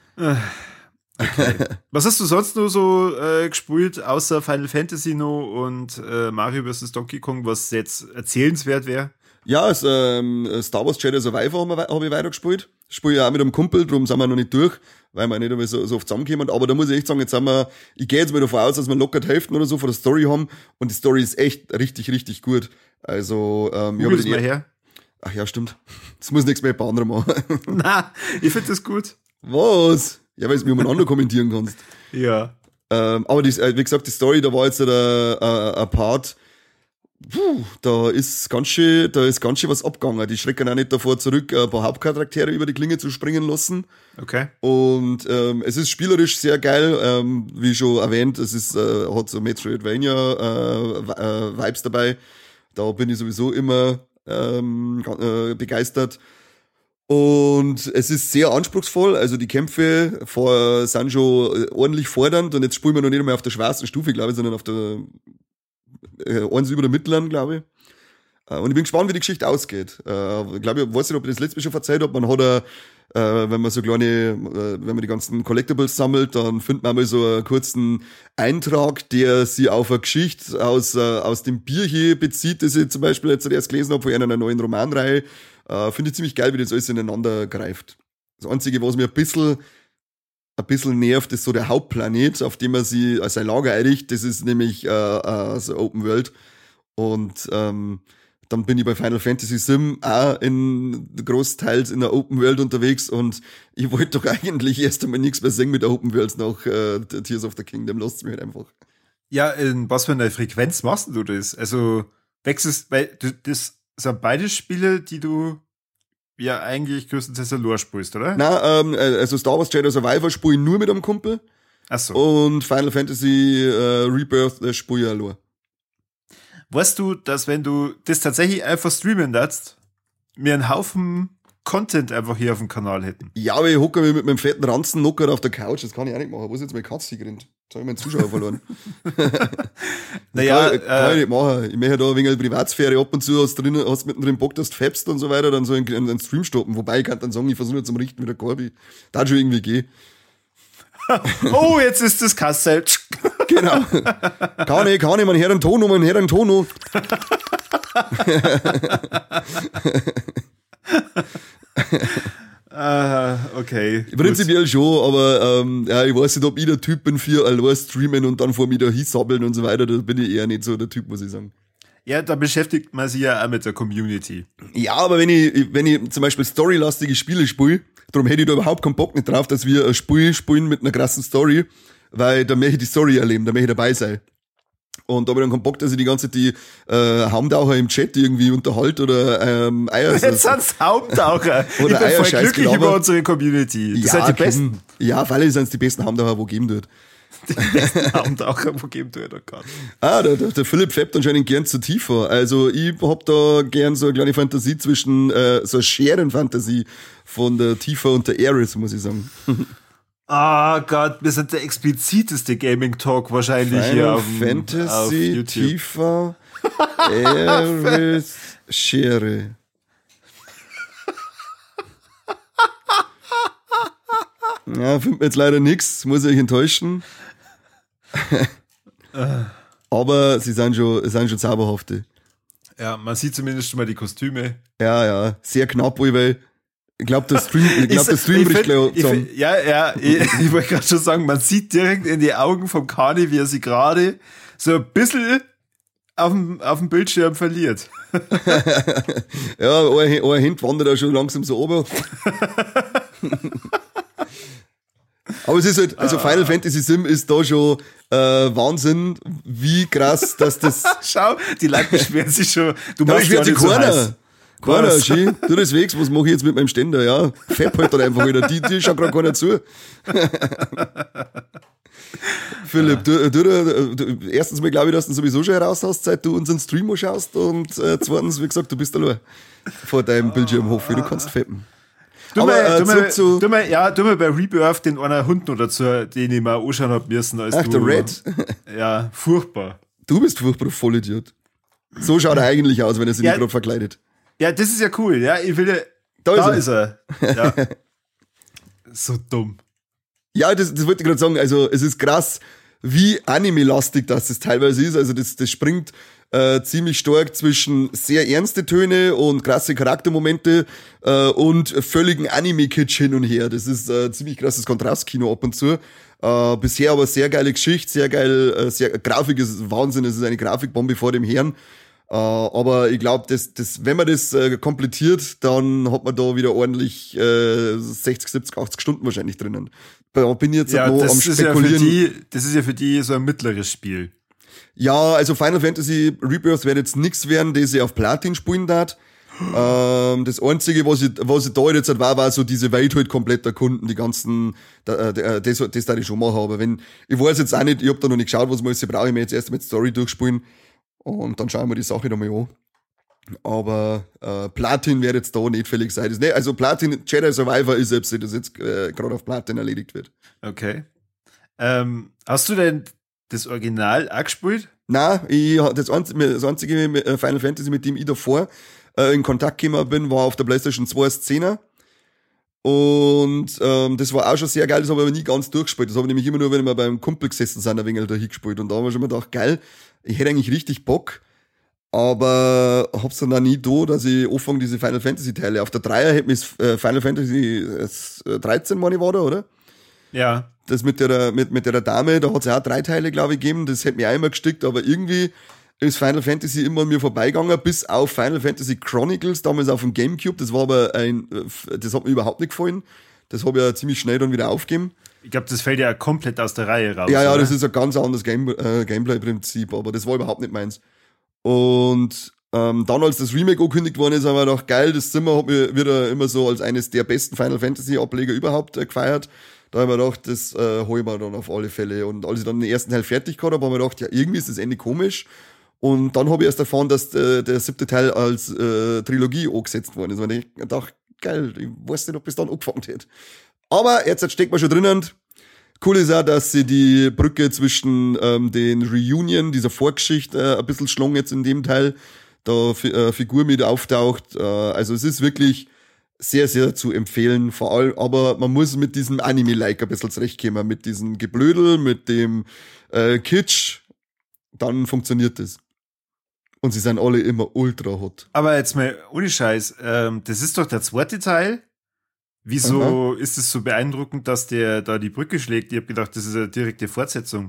Okay. Was hast du sonst noch so äh, gespielt, außer Final Fantasy noch und äh, Mario versus. Donkey Kong, was jetzt erzählenswert wäre? Ja, es, ähm, Star Wars Jedi Survivor habe hab ich weitergespielt. Spiele ja auch mit einem Kumpel, darum sind wir noch nicht durch, weil wir nicht einmal so, so oft zusammenkommen. Aber da muss ich echt sagen, jetzt sind wir, ich gehe jetzt mal davon aus, dass wir locker die Hälfte oder so von der Story haben. Und die Story ist echt richtig, richtig gut. Also, ähm, Google es den mal er- her. Ach ja, stimmt. Das muss nichts mehr bei anderen machen. Na, ich finde das gut. Was? Ja, weil du es mir umeinander kommentieren kannst. Ja. Ähm, aber die, äh, wie gesagt, die Story, da war jetzt ein, ein, ein Part, puh, da ist ganz schön, da ist ganz schön was abgegangen. Die schrecken auch nicht davor zurück, ein paar Hauptcharaktere über die Klinge zu springen lassen. Okay. Und ähm, es ist spielerisch sehr geil, ähm, wie schon erwähnt, es ist, äh, hat so Metroidvania äh, äh, Vibes dabei. Da bin ich sowieso immer ähm, äh, begeistert. Und es ist sehr anspruchsvoll, also die Kämpfe vor, sind schon ordentlich fordernd und jetzt spielen wir noch nicht einmal auf der schwersten Stufe, glaube ich, sondern auf der äh, eins über der mittleren, glaube ich. Äh, und ich bin gespannt, wie die Geschichte ausgeht. Äh, ich glaube, ich weiß nicht, ob ich das letzte Mal schon verzeiht habe, man hat äh, äh, wenn man so kleine, äh, wenn man die ganzen Collectibles sammelt, dann findet man mal so einen kurzen Eintrag, der sie auf eine Geschichte aus, äh, aus dem Bier hier bezieht, das ich zum Beispiel jetzt erst gelesen habe von einer neuen Romanreihe. Äh, Finde ich ziemlich geil, wie das alles ineinander greift. Das Einzige, was mir ein bisschen, ein bisschen nervt, ist so der Hauptplanet, auf dem er sie als sein Lager einrichtet. Das ist nämlich äh, äh, so Open World. Und ähm, dann bin ich bei Final Fantasy Sim auch in großteils in der Open World unterwegs und ich wollte doch eigentlich erst einmal nichts mehr sehen mit der Open Worlds nach äh, Tears of the Kingdom. Lasst mich halt einfach. Ja, in was für einer Frequenz machst du das? Also wechselst, weil du, das sind beide Spiele, die du ja eigentlich größtenteils allein spielst, oder? Nein, ähm, also Star Wars Jedi Survivor spiele ich nur mit einem Kumpel. Ach so. Und Final Fantasy äh, Rebirth äh, spiele ich allein. Weißt du, dass wenn du das tatsächlich einfach streamen darfst, wir einen Haufen Content einfach hier auf dem Kanal hätten? Ja, aber ich hocke mich mit meinem fetten Ranzen locker auf der Couch, das kann ich auch nicht machen. Wo ist jetzt meine Katze gerannt? Jetzt habe ich meinen Zuschauer verloren. Naja, kann, ich- kann äh, ich nicht machen. Ich möchte da ein wenig Privatsphäre ab und zu, hast, drin, hast mittendrin Bock, dass du fäbst und so weiter, dann so einen, einen Stream stoppen. Wobei, ich kann dann sagen, ich versuche zum Richten mit der Korbi. Da hat schon irgendwie gehen. oh, jetzt ist das Kassel. Genau. Kann ich, kann ich, mein Herr einen Ton, mein Herr einen Ton. Ah, okay. Prinzipiell gut. Schon, aber ähm, ja, ich weiß nicht, ob ich der Typ bin für allein streamen und dann vor mir da hinsabbeln und so weiter. Da bin ich eher nicht so der Typ, muss ich sagen. Ja, da beschäftigt man sich ja auch mit der Community. Ja, aber wenn ich, wenn ich zum Beispiel storylastige Spiele spiele, darum hätte ich da überhaupt keinen Bock nicht drauf, dass wir ein Spiel spielen mit einer krassen Story, weil da möchte ich die Story erleben, da möchte ich dabei sein. Und da habe ich dann keinen Bock, dass ich die ganze Zeit die äh, Haumtaucher im Chat irgendwie unterhalte oder ähm, Eier. Jetzt sind's Haumtaucher. Oder ich bin Eier voll Scheiß glücklich gelabert. über unsere Community. Das ja, sind die komm. besten. Ja, weil es sind die besten Haumtaucher, wo geben wird. Die besten Haumtaucher, wo geben wird, oh Gott. Ah, der, der, der Philipp fäppt anscheinend gern zu tiefer. Also ich hab da gern so eine kleine Fantasie zwischen, äh, so eine Scherenfantasie von der Tifa und der Ares, muss ich sagen. Ah oh Gott, wir sind der expliziteste Gaming-Talk wahrscheinlich Final hier auf, Fantasy, auf YouTube. Tifa, Ares, Schere. Ja, findet mir jetzt leider nichts, muss ich euch enttäuschen. Aber sie sind schon, sind schon zauberhafte. Ja, man sieht zumindest schon mal die Kostüme. Ja, ja, sehr knapp, weil ich glaube, der Stream, ich glaub, der Stream bricht gleich zusammen. Ja, ja, ich, ich wollte gerade schon sagen, man sieht direkt in die Augen vom Kani, wie er sie gerade so ein bisschen auf dem, auf dem Bildschirm verliert. Ja, ein, ein Hemd wandert auch schon langsam so oben. Aber es ist halt, also Final ah. Fantasy Sim ist da schon äh, Wahnsinn, wie krass, dass das... Schau, die Leute beschweren sich schon. Du da machst ja sich nicht so keiner. heiß. Keiner, schön. Du deswegen, was mache ich jetzt mit meinem Ständer? Ja, Fepp halt dann einfach wieder. Die, die schaut gerade keiner zu. Philipp, du, du, du, du, erstens mal glaube ich, dass du sowieso schon heraus hast, seit du unseren Stream schaust und äh, zweitens, wie gesagt, du bist allein vor deinem Bildschirm hoch, wie du kannst feppen. Du Aber, mal, äh, du, mal, zu, du, mal, ja, du mal bei Rebirth den einer Hund oder zu, den ich mal anschauen hab müssen, als ach, du. der Red. Ja, furchtbar. Du bist furchtbar, Vollidiot. So schaut er eigentlich aus, wenn er sich ja, nicht gerade verkleidet. Ja, das ist ja cool, ja, ich will ja, da, da ist er. Ist er. Ja. So dumm. Ja, das, das wollte ich gerade sagen, also es ist krass, wie anime-lastig das, das teilweise ist, also das, das springt äh, ziemlich stark zwischen sehr ernste Töne und krasse Charaktermomente äh, und völligen Anime-Kitsch hin und her. Das ist äh, ziemlich krasses Kontrastkino ab und zu. Äh, bisher aber sehr geile Geschichte, sehr geil, äh, sehr Grafik ist Wahnsinn, es ist eine Grafikbombe vor dem Herrn. Uh, aber ich glaube, das, das, wenn man das äh, komplettiert, dann hat man da wieder ordentlich äh, sechzig, siebzig, achtzig Stunden wahrscheinlich drinnen. Da bin ich jetzt ja, noch das am ist Spekulieren. Ja für die, das ist ja für die so ein mittleres Spiel. Ja, also Final Fantasy Rebirth wird jetzt nichts werden, das ich auf Platin spielen darf. ähm, das Einzige, was ich, was ich da jetzt halt war, war so diese Welt halt komplett erkunden, die ganzen, da, da, das, das da ich schon machen, aber wenn, ich weiß jetzt auch nicht, ich hab da noch nicht geschaut, was muss ich, brauche ich mir jetzt erst mit Story durchspielen. Und dann schauen wir die Sache nochmal an. Aber äh, Platin wird jetzt da nicht fällig sein. Nee, also Platin, Jedi Survivor ist selbst, das jetzt äh, gerade auf Platin erledigt wird. Okay. Ähm, hast du denn das Original auch gespielt? Nein, ich, das, einzige, das einzige Final Fantasy, mit dem ich davor äh, in Kontakt gekommen bin, war auf der PlayStation zwei Szene. Und ähm, das war auch schon sehr geil, das habe ich aber nie ganz durchgespielt. Das habe ich nämlich immer nur, wenn wir beim Kumpel gesessen sind, ein wenig da hingespielt. Und da haben wir schon mal gedacht, geil, ich hätte eigentlich richtig Bock, aber hab's dann auch nie da, dass ich anfange, diese Final Fantasy Teile. Auf der Dreier hätte mich äh, Final Fantasy dreizehn, meine ich, war da, oder? Ja. Das mit der, mit, mit der Dame, da hat's ja auch drei Teile, glaube ich, gegeben. Das hätte mich auch immer gestickt, aber irgendwie ist Final Fantasy immer an mir vorbeigegangen, bis auf Final Fantasy Chronicles, damals auf dem Gamecube. Das war aber ein, das hat mir überhaupt nicht gefallen. Das habe ich ja ziemlich schnell dann wieder aufgegeben. Ich glaube, das fällt ja komplett aus der Reihe raus. Ja, ja, oder? Das ist ein ganz anderes Game, äh, Gameplay-Prinzip, aber das war überhaupt nicht meins. Und ähm, dann, als das Remake angekündigt worden ist, haben wir gedacht, geil, das Zimmer hat mir wieder immer so als eines der besten Final Fantasy-Ableger überhaupt äh, gefeiert. Da haben wir gedacht, das äh, holen wir dann auf alle Fälle. Und als ich dann den ersten Teil fertig gehabt habe, haben wir gedacht, ja, irgendwie ist das Ende komisch. Und dann habe ich erst erfahren, dass äh, der siebte Teil als äh, Trilogie angesetzt worden ist. Und ich dachte, geil, ich weiß nicht, ob es dann angefangen hätte. Aber jetzt steckt man schon drinnen. Cool ist auch, dass sie die Brücke zwischen ähm, den Reunion, dieser Vorgeschichte, äh, ein bisschen schlong jetzt in dem Teil, da äh, Figur mit auftaucht. Äh, also es ist wirklich sehr, sehr zu empfehlen. Vor allem, aber man muss mit diesem Anime-like ein bisschen zurechtkommen, mit diesem Geblödel, mit dem äh, Kitsch. Dann funktioniert das. Und sie sind alle immer ultra hot. Aber jetzt mal ohne Scheiß, ähm, das ist doch der zweite Teil. Wieso Aha. ist es so beeindruckend, dass der da die Brücke schlägt? Ich habe gedacht, das ist eine direkte Fortsetzung.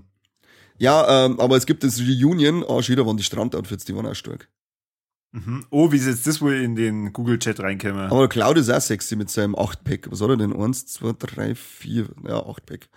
Ja, ähm, aber es gibt das Reunion. Ah, schon, da waren die Strandoutfits, die waren auch stark. Mhm. Oh, wie ist jetzt das wohl in den Google-Chat reinkommen? Aber der Cloud ist auch sexy mit seinem acht Pack. Was hat er denn? Eins, zwei, drei, vier, ja, acht Pack.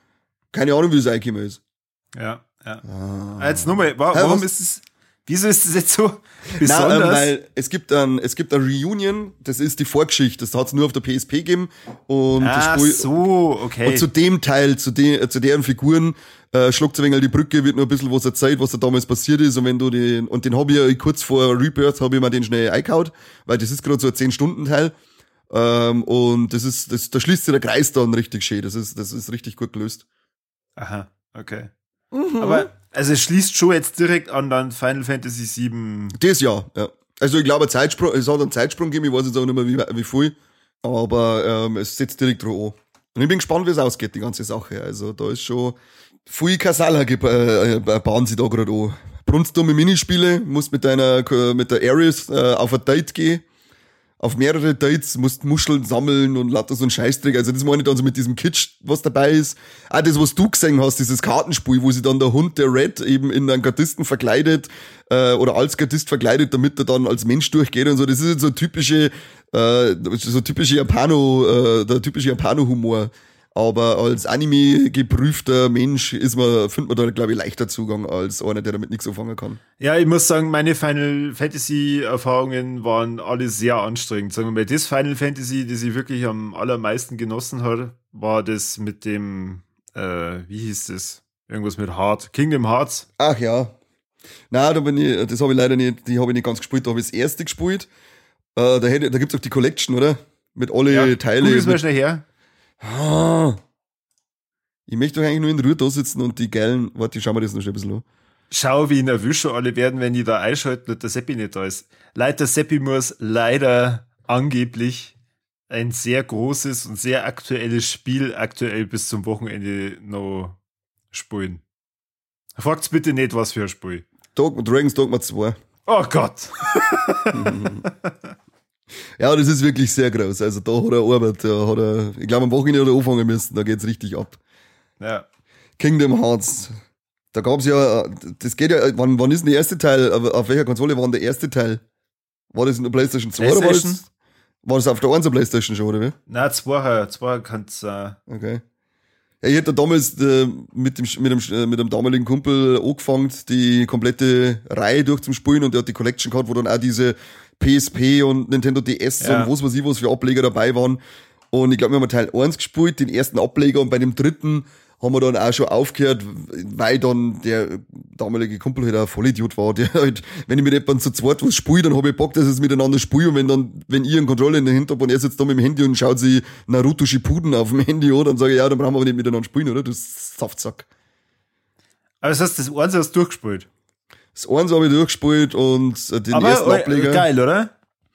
Keine Ahnung, wie das eingekommen ist. Ja, ja. Ah. Jetzt nochmal, warum, warum ist es... Wieso ist das jetzt so besonders? Nein, ähm, weil es gibt ein, es gibt ein Reunion, das ist die Vorgeschichte, das hat es nur auf der P S P gegeben. Und Ach das so, okay. Und zu dem Teil, zu, de, zu deren Figuren, äh, schluckt ein wenig die Brücke, wird nur ein bisschen was erzählt, was da damals passiert ist. Und wenn du den, und den habe ich ja kurz vor Rebirth, habe ich mir den schnell eingehauen, weil das ist gerade so ein zehn Stunden Teil. Ähm, und das ist, das, da schließt sich der Kreis dann richtig schön. Das ist, das ist richtig gut gelöst. Aha, okay. Mhm. Aber, also es schließt schon jetzt direkt an dann Final Fantasy sieben. Das Jahr, ja. Also ich glaube, Zeitsprung, es hat einen Zeitsprung gegeben, ich weiß jetzt auch nicht mehr, wie, wie viel. Aber ähm, es setzt direkt drauf an. Und ich bin gespannt, wie es ausgeht, die ganze Sache. Also da ist schon viel Kasala äh, bauen sie da gerade an. Brunstdumme Minispiele, musst mit deiner, mit der Ares äh, auf ein Date gehen. Auf mehrere Dates, musst Muscheln sammeln und lauter so ein Scheißdreck. Also das meine ich dann so mit diesem Kitsch, was dabei ist. Auch das, was du gesehen hast, dieses Kartenspiel, wo sich dann der Hund, der Red, eben in einen Gardisten verkleidet, äh, oder als Gardist verkleidet, damit er dann als Mensch durchgeht und so. Das ist jetzt so typische, äh, so typische Japano, äh, der typische Japano-Humor. Aber als Anime geprüfter Mensch ist man, findet man da, glaube ich, leichter Zugang als einer, der damit nichts anfangen kann. Ja, ich muss sagen, meine Final Fantasy Erfahrungen waren alle sehr anstrengend. Sagen wir mal, das Final Fantasy, das ich wirklich am allermeisten genossen habe, war das mit dem, äh, wie hieß das? Irgendwas mit Heart. Kingdom Hearts. Ach ja. Nein, da bin ich, das habe ich leider nicht, die habe ich nicht ganz gespielt, da habe ich das erste gespielt. Äh, da hätte, da gibt's auch die Collection, oder? Mit alle ja, Teile. Guck es mal schnell her. Ah, ich möchte doch eigentlich nur in Ruhe da sitzen und die geilen, warte, schauen wir das noch schnell ein bisschen an. Schau, wie nervös schon alle werden, wenn die da einschalten und der Seppi nicht da ist. Leider, der Seppi muss leider angeblich ein sehr großes und sehr aktuelles Spiel aktuell bis zum Wochenende noch spielen. Fragt's bitte nicht, was für ein Spiel. Dogma, Dragon's Dogma zwei. Oh Gott. Ja, das ist wirklich sehr groß. Also da hat er Arbeit, da hat er, ich glaube am Wochenende hat er anfangen müssen, da geht's richtig ab. Ja. Kingdom Hearts. Da gab's ja, das geht ja, wann, wann ist denn der erste Teil, auf welcher Konsole war denn der erste Teil? War das in der PlayStation zwei oder war das, war das auf der eins der PlayStation schon, oder wie? Nein, zwei, zwei kann's, äh Okay. Ja, ich hätte damals äh, mit, dem, mit, dem, äh, mit dem damaligen Kumpel angefangen, die komplette Reihe durchzuspielen und der hat die Collection gehabt, wo dann auch diese P S P und Nintendo D S ja. und was weiß ich, was für Ableger dabei waren. Und ich glaube, wir haben Teil eins gespielt, den ersten Ableger, und bei dem dritten haben wir dann auch schon aufgehört, weil dann der damalige Kumpel halt auch ein Vollidiot war, der halt, wenn ich mit jemandem zu zweit was spiele, dann habe ich Bock, dass es miteinander spiele, und wenn dann, wenn ihr einen Controller in den Hintergrund und er sitzt da mit dem Handy und schaut sich Naruto Shippuden auf dem Handy an, dann sage ich, ja, dann brauchen wir aber nicht miteinander spielen, oder? Du Saftsack. Aber das heißt, das eins hast du durchgespielt? Das eins habe ich durchgespielt und den aber ersten Ableger. Geil, oder?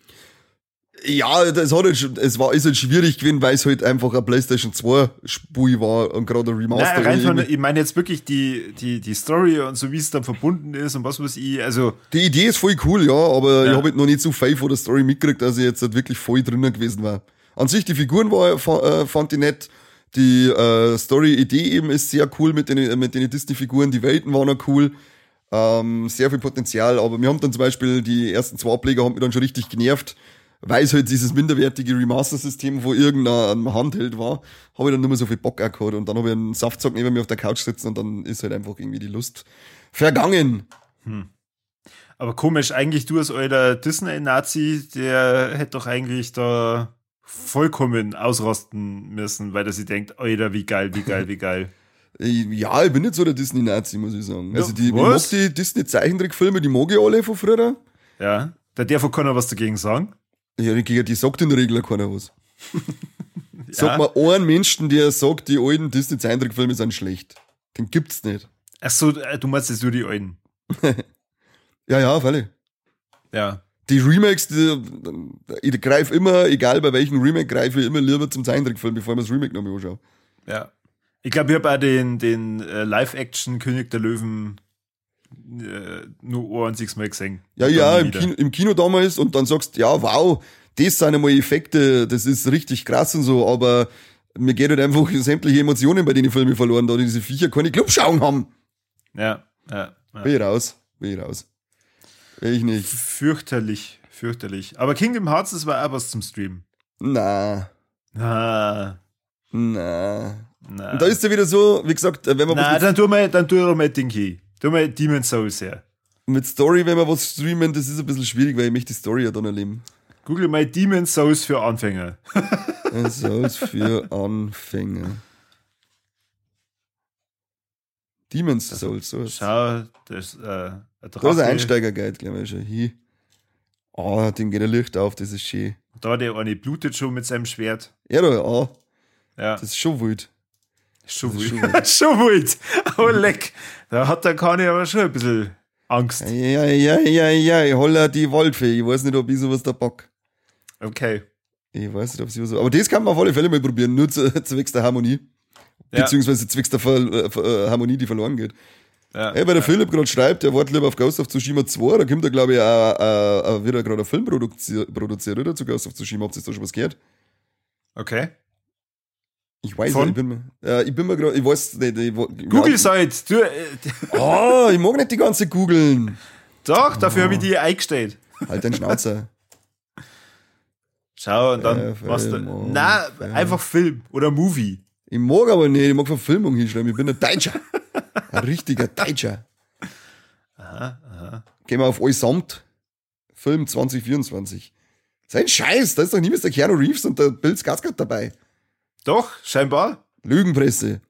Ja, das hat halt, es war, ist halt schwierig gewesen, weil es halt einfach ein PlayStation zwei Spiel war und gerade ein Remaster. Nein, rein von, ich meine jetzt wirklich die, die, die Story und so, wie es dann verbunden ist und was weiß ich, also. Die Idee ist voll cool, ja, aber ja. ich habe halt noch nicht so viel von der Story mitgekriegt, dass ich jetzt halt wirklich voll drinnen gewesen war. An sich, die Figuren war, äh, fand ich nett. Die äh, Story-Idee eben ist sehr cool mit den, mit den Disney-Figuren, die Welten waren auch cool. Ähm, sehr viel Potenzial, aber wir haben dann zum Beispiel die ersten zwei Ableger haben mich dann schon richtig genervt, weil es halt dieses minderwertige Remaster-System von irgendeinem Handheld war, habe ich dann nur mehr so viel Bock auch gehabt, und dann habe ich einen Saftsack neben mir auf der Couch sitzen und dann ist halt einfach irgendwie die Lust vergangen. Hm. Aber komisch, eigentlich du als alter Disney-Nazi, der hätte doch eigentlich da vollkommen ausrasten müssen, weil er sich denkt, Alter, wie geil, wie geil, wie geil. Ja, ich bin nicht so der Disney-Nazi, muss ich sagen. Also die, ich mag die Disney-Zeichentrickfilme, die mag ich alle von früher. Ja, da darf auch keiner was dagegen sagen. Ja, die, die sagt in der Regel keiner was. Ja. Sag mal einen Menschen, der sagt, die alten Disney-Zeichentrickfilme sind schlecht. Den gibt's nicht. Ach so, du meinst jetzt nur die alten? Ja, ja, völlig. Ja. Die Remakes, die, ich greife immer, egal bei welchem Remake, greife ich immer lieber zum Zeichentrickfilm, bevor ich mir das Remake noch mal anschaue. Ja. Ich glaube, ich habe auch den, den äh, Live-Action-König der Löwen äh, nur ein einziges Mal gesehen. Ja, ja, im Kino, im Kino damals, und dann sagst du, ja, wow, das sind einmal Effekte, das ist richtig krass und so, aber mir geht halt einfach sämtliche Emotionen bei den Filmen verloren, da diese Viecher keine Clubschauen haben. Ja, ja. ja. Bin ich raus, bin ich raus. Ich nicht. Fürchterlich, fürchterlich. Aber Kingdom Hearts, das war auch was zum Streamen. Na, Na, na. na. Und da ist ja wieder so, wie gesagt, wenn man Na, was dann tu mal, dann tu doch mal Dinky. Tu mal Demon's Souls her. mit, mit Story, wenn wir was streamen, das ist ein bisschen schwierig, weil ich möchte die Story ja dann erleben. Google mal Demon's Souls für Anfänger. Souls für Anfänger. Demon's Souls, so. Schau, das äh, ein Da ist Drache. ein Einsteigerguide, glaube ich schon. Hier. Ah, dem geht ein Licht auf, das ist schön. Da der eine blutet schon mit seinem Schwert. Ja, da, ah, Ja, das ist schon wild. schon das ist wild. Schon wild. Oh, leck. Da hat der Kani aber schon ein bisschen Angst. Ja, ja, ja, ja, ja, holla die Wolfe. Ich weiß nicht, ob ich sowas da bock. Okay. Ich weiß nicht, ob sie so. Aber das kann man auf alle Fälle mal probieren, nur zu, zwecks der Harmonie. Ja. Beziehungsweise zwecks der Ver, äh, Ver, äh, Harmonie, die verloren geht. Ja. Hey, weil der Philipp gerade schreibt, er wartet lieber auf Ghost of Tsushima zwei, da kommt er, glaube ich, auch, äh, äh, wieder gerade ein Film produziert, produziert, oder? Zu Ghost of Tsushima, habt ihr da schon was gehört? Okay. Ich weiß Von? nicht, ich bin mir, äh, ich bin mir gerade, ich weiß nicht, ich, Google seid. Du, äh, Oh, ich mag nicht die ganze googeln. doch, dafür habe ich die eingestellt. Halt deinen Schnauzer. Schau, und dann Äh, machst du. Film, oh, Na, Film. einfach Film oder Movie. Ich mag aber nicht, ich mag Verfilmung hinschreiben, ich bin ein Deutscher. Ein richtiger Deutscher. Aha, aha. Gehen wir auf Allesamt. Film zwanzig vierundzwanzig. Sein Scheiß, da ist doch niemals der Keanu Reeves und der Bill Skarsgård dabei. Doch, scheinbar. Lügenpresse.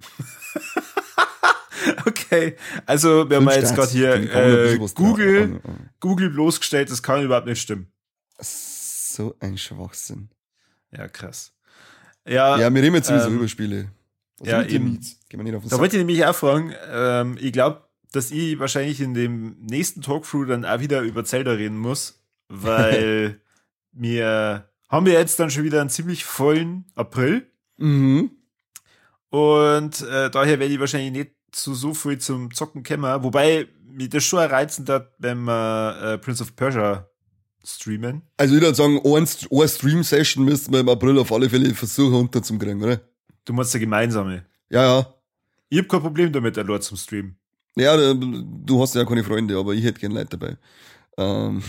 Okay, also wir haben jetzt gerade hier Filmstarts. Kann man ein äh, bisschen was Google, da- Google bloßgestellt, das kann überhaupt nicht stimmen. So ein Schwachsinn. Ja, krass. Ja, Ja, wir reden jetzt sowieso ähm, über Spiele. Was ja, ist mit dem eben. jetzt? Gehen wir nicht auf den da Sack. wollte ich nämlich auch fragen, ähm, ich glaube, dass ich wahrscheinlich in dem nächsten Talkthrough dann auch wieder über Zelda reden muss, weil wir haben wir jetzt dann schon wieder einen ziemlich vollen April Mhm. und äh, daher werde ich wahrscheinlich nicht zu so viel zum Zocken kommen, wobei mir das schon reizend hat, wenn wir äh, Prince of Persia streamen. Also ich würde sagen, eine, eine Stream-Session müssten wir im April auf alle Fälle versuchen unterzukriegen, oder? Du machst eine gemeinsame. Ja, ja. Ich hab kein Problem damit, der Lord zum Stream. Ja, du hast ja keine Freunde, aber ich hätte gern Leute dabei. Ähm,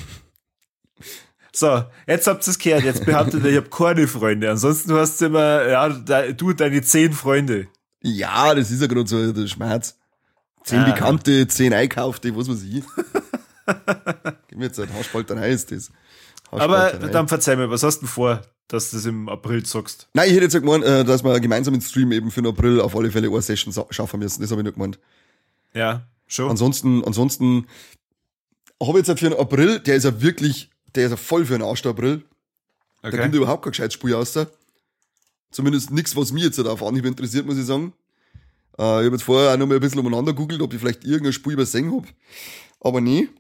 So, jetzt habt ihr es gehört, jetzt behauptet ihr, ich hab keine Freunde. Ansonsten hast du immer, ja, da, du und deine zehn Freunde. ja, das ist ja gerade so der Schmerz. Zehn Ah. Bekannte, zehn Einkaufte, was weiß ich. Gib mir jetzt ein Haarspalterei ist das. Aber Haarspalterei. dann verzeih mir, was hast du denn vor, dass du das im April zockst? Nein, ich hätte jetzt gemeint, äh, dass wir gemeinsam im Stream eben für den April auf alle Fälle eine Session sa- schaffen müssen. Das habe ich nicht gemeint. Ja, schon. Ansonsten, ansonsten habe ich jetzt für den April, der ist ja wirklich, der ist ja voll für den Arsch, der April. Da kommt Okay. überhaupt kein gescheites Spiel raus. Zumindest nichts, was mich jetzt auf Anhieb interessiert, muss ich sagen. Äh, ich habe jetzt vorher auch noch mal ein bisschen umeinander googelt, ob ich vielleicht irgendein Spiel übersehen habe. Aber nee.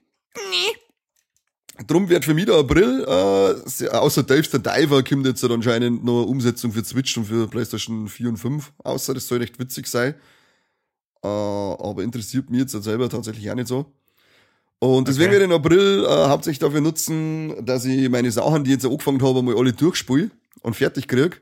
Nee. Drum wird für mich der April, äh, sehr- außer Dave's the Diver, kommt jetzt halt anscheinend noch eine Umsetzung für Switch und für PlayStation vier und fünf. Außer das soll recht witzig sein. Äh, aber interessiert mich jetzt halt selber tatsächlich auch nicht so. Und deswegen Okay. werde ich den April äh, hauptsächlich dafür nutzen, dass ich meine Sachen, die ich jetzt angefangen habe, mal alle durchspiele und fertig krieg.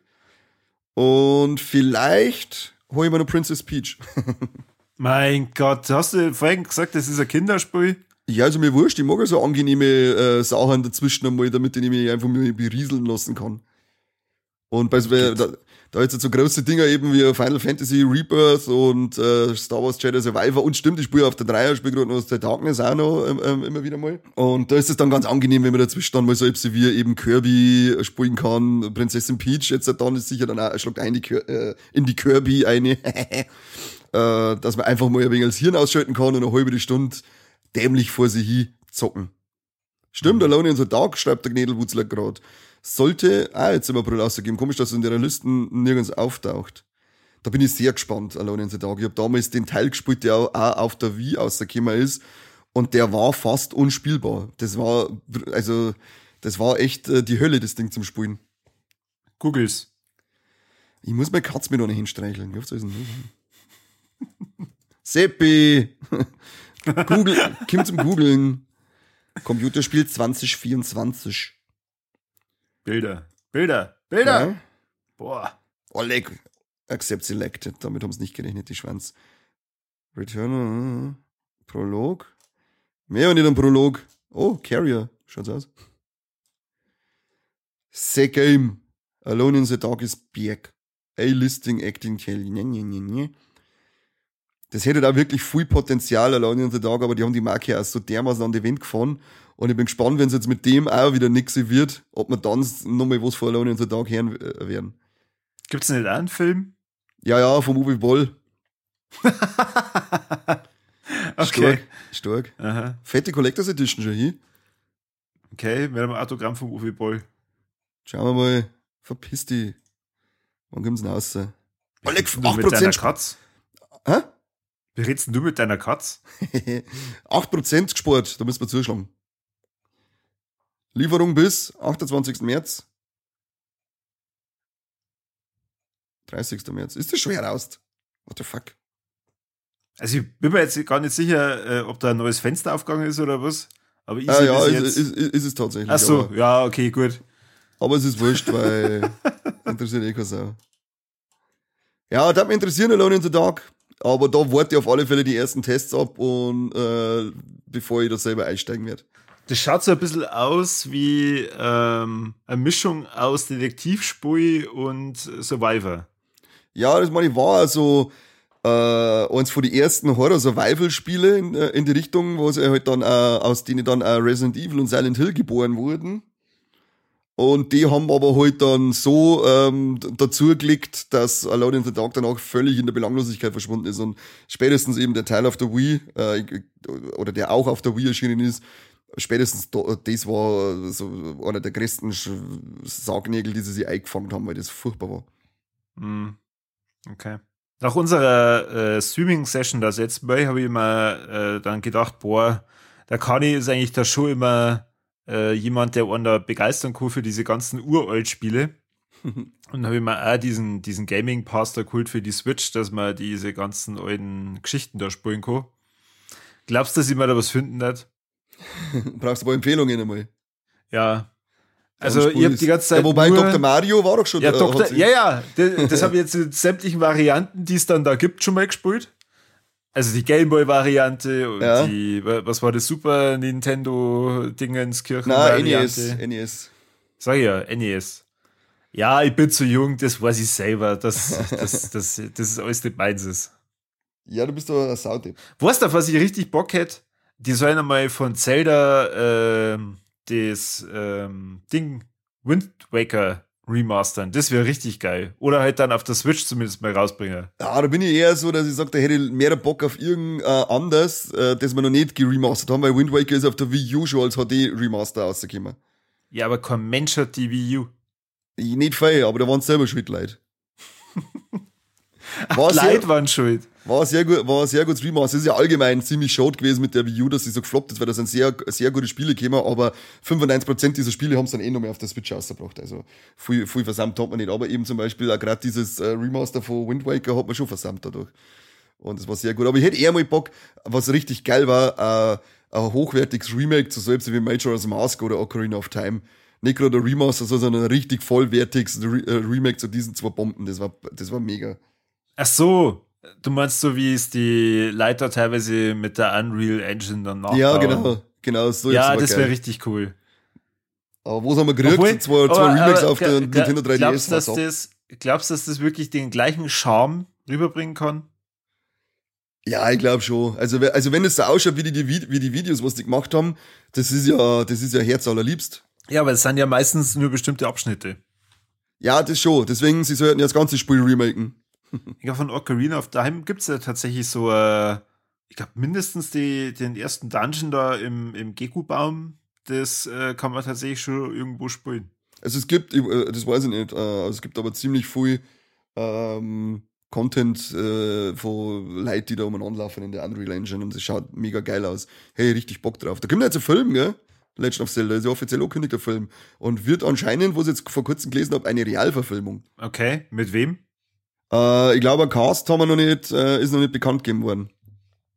Und vielleicht hole ich mir noch Princess Peach. Mein Gott, hast du vorhin gesagt, das ist ein Kinderspiel? Ja, also mir wurscht, ich mag ja so angenehme äh, Sachen dazwischen einmal, damit ich mich einfach mal berieseln lassen kann. Und bei, bei, da, da jetzt so große Dinger eben wie Final Fantasy Rebirth und äh, Star Wars Jedi Survivor und stimmt, ich spiele auf der Dreier, ich spiele gerade noch The Darkness auch noch ähm, ähm, immer wieder mal. Und da ist es dann ganz angenehm, wenn man dazwischen dann mal so etwas wie eben Kirby spielen kann, Prinzessin Peach, jetzt dann ist sicher dann auch, schlägt ein die, Kir- äh, in die Kirby eine, äh, dass man einfach mal ein wenig das Hirn ausschalten kann und eine halbe Stunde dämlich vor sich hin zocken. Stimmt, Alone in the Dark, schreibt der Gnädelwutzler gerade. Sollte auch jetzt im April rausgehen. Komisch, dass es in der Listen nirgends auftaucht. Da bin ich sehr gespannt, Alone in the Dark. Ich habe damals den Teil gespielt, der auch auf der Wii rausgekommen ist. Und der war fast unspielbar. Das war, also, das war echt äh, die Hölle, das Ding zum Spielen. Googles. Ich muss meine Katze mir noch nicht hinstreicheln. Wie oft soll ich denn das? Seppi! Google, komm zum Googlen. Computerspiel zwanzig vierundzwanzig. Bilder. Bilder. Bilder. Ja. Boah. Oh, leck. Accept selected. Damit haben sie nicht gerechnet, die Schwanz. Return. Prolog. Mehr und nicht ein Prolog. Oh, Carrier. Schaut's aus. The Game. Alone in the Dark is back. A-Listing Acting Kelly. Nee, nee, nee, nee. Das hätte da wirklich viel Potenzial, Alone in the Dark, aber die haben die Marke auch so dermaßen an die Wand gefahren. Und ich bin gespannt, wenn es jetzt mit dem auch wieder nix wird, ob wir dann nochmal was von Alone in the Dark hören äh, werden. Gibt's nicht auch einen Film? Ja, ja, vom Uwe Boll. Okay. Stark, stark. Aha. Fette Collectors Edition schon hier. Okay, mit einem Autogramm vom Uwe Boll. Schauen wir mal. Verpiss dich. Wann kommt's denn raus? Wie redst du mit deiner Katz? Hä? Wie redst du mit deiner Katz? acht Prozent gespart, da müssen wir zuschlagen. Lieferung bis achtundzwanzigsten März. dreißigsten März. Ist das schon heraus? What the fuck? Also ich bin mir jetzt gar nicht sicher, äh, ob da ein neues Fenster aufgegangen ist oder was. Aber ich Ah, sehe ja, das ist, jetzt. ist, ist, ist es tatsächlich. Ach so, aber, ja, okay, gut. aber es ist wurscht, weil interessiert eh keine Sau. Ja, das hat mich interessieren, Alone in the Dark. Aber da warte ich auf alle Fälle die ersten Tests ab und äh, bevor ich da selber einsteigen werde. Das schaut so ein bisschen aus wie ähm, eine Mischung aus Detektivspui und Survivor. Ja, das meine ich war also äh, eins von den ersten Horror-Survival-Spiele in, äh, in die Richtung, wo sie halt dann äh, aus denen dann äh, Resident Evil und Silent Hill geboren wurden. Und die haben aber halt dann so ähm, dazu gelegt, dass Alone in the Dark danach völlig in der Belanglosigkeit verschwunden ist. Und spätestens eben der Teil auf der Wii, äh, oder der auch auf der Wii erschienen ist, spätestens da, das war so einer der größten Sargnägel, die sie sich eingefangen haben, weil das furchtbar war. Mm, okay. Nach unserer äh, Streaming-Session das letzte Mal habe ich mir äh, dann gedacht, boah, der Kani ist eigentlich da schon immer äh, jemand, der einen da begeistern kann für diese ganzen Uralt-Spiele. Und dann habe ich mir auch diesen, diesen Gaming-Pass da geholt für die Switch, dass man diese ganzen alten Geschichten da spielen kann. Glaubst du, dass ich mir da was finden wird? Brauchst du ein paar Empfehlungen einmal? Ja. Also, ich habe die ganze Zeit. Ja, wobei nur, Doktor Mario war doch schon ja, da. Doktor, ja, ja. Das, das habe ich jetzt in sämtlichen Varianten, die es dann da gibt, schon mal gespielt. Also die Gameboy-Variante und ja. die, was war das, Super Nintendo-Dingenskirchen? Nein, N E S. N E S. Sag ich ja, N E S. Ja, ich bin zu jung, das weiß ich selber. Das, das, das, das ist alles nicht meins. Ja, du bist doch ein Sautyp. Weißt du, auf was ich richtig Bock hätte? Die sollen einmal von Zelda ähm, das ähm, Ding Wind Waker remastern. Das wäre richtig geil. Oder halt dann auf der Switch zumindest mal rausbringen. Ja, da bin ich eher so, dass ich sage, da hätte ich mehr Bock auf irgend äh, anders, äh, das wir noch nicht geremastert haben, weil Wind Waker ist auf der Wii U schon als H D-Remaster rausgekommen. Ja, aber kein Mensch hat die Wii U. Ich, nicht viel, aber da waren selber schuld, Leute. Ach, Leute waren schuld. War sehr gut, war ein sehr gutes Remaster. Es ist ja allgemein ziemlich schade gewesen mit der Wii U, dass sie so gefloppt ist, weil das sind sehr, sehr gute Spiele gekommen, aber fünfundneunzig Prozent dieser Spiele haben es dann eh noch mehr auf der Switch rausgebracht. Also viel, viel versammt hat man nicht, aber eben zum Beispiel auch gerade dieses äh, Remaster von Wind Waker hat man schon versammt dadurch. Und es war sehr gut. Aber ich hätte eher mal Bock, was richtig geil war, äh, ein hochwertiges Remake zu selbst wie Majora's Mask oder Ocarina of Time. Nicht gerade ein Remaster, sondern ein richtig vollwertiges Re- äh, Remake zu diesen zwei Bomben. Das war, das war mega. Ach so. Du meinst so, wie es die Leiter teilweise mit der Unreal Engine dann nachbauen? Ja, genau. genau so ja, das wäre richtig cool. Aber was haben wir gekriegt? Obwohl, zwei, zwei aber, Remakes aber, auf der gl- Nintendo drei D S. Glaubst du, dass das, glaubst, dass das wirklich den gleichen Charme rüberbringen kann? Ja, ich glaube schon. Also, also wenn es so ausschaut wie die, wie die Videos, was die gemacht haben, das ist ja, das ist ja Herz allerliebst. Ja, aber es sind ja meistens nur bestimmte Abschnitte. Ja, das schon. Deswegen, sie sollten ja das ganze Spiel remaken. Ich glaube, von Ocarina of Time gibt es ja tatsächlich so, äh, ich glaube, mindestens die, den ersten Dungeon da im, im Geku-Baum, das äh, kann man tatsächlich schon irgendwo spielen. Also es gibt, äh, das weiß ich nicht, äh, also es gibt aber ziemlich viel ähm, Content äh, von Leuten, die da umeinander laufen in der Unreal Engine und das schaut mega geil aus. Hey, richtig Bock drauf. Da kommt jetzt ein Film, gell? Legend of Zelda, ist ja offiziell angekündigt, der Film. Und wird anscheinend, was ich jetzt vor kurzem gelesen habe, eine Realverfilmung. Okay, mit wem? Äh, ich glaube, ein Cast haben wir noch nicht, äh, ist noch nicht bekannt gegeben worden.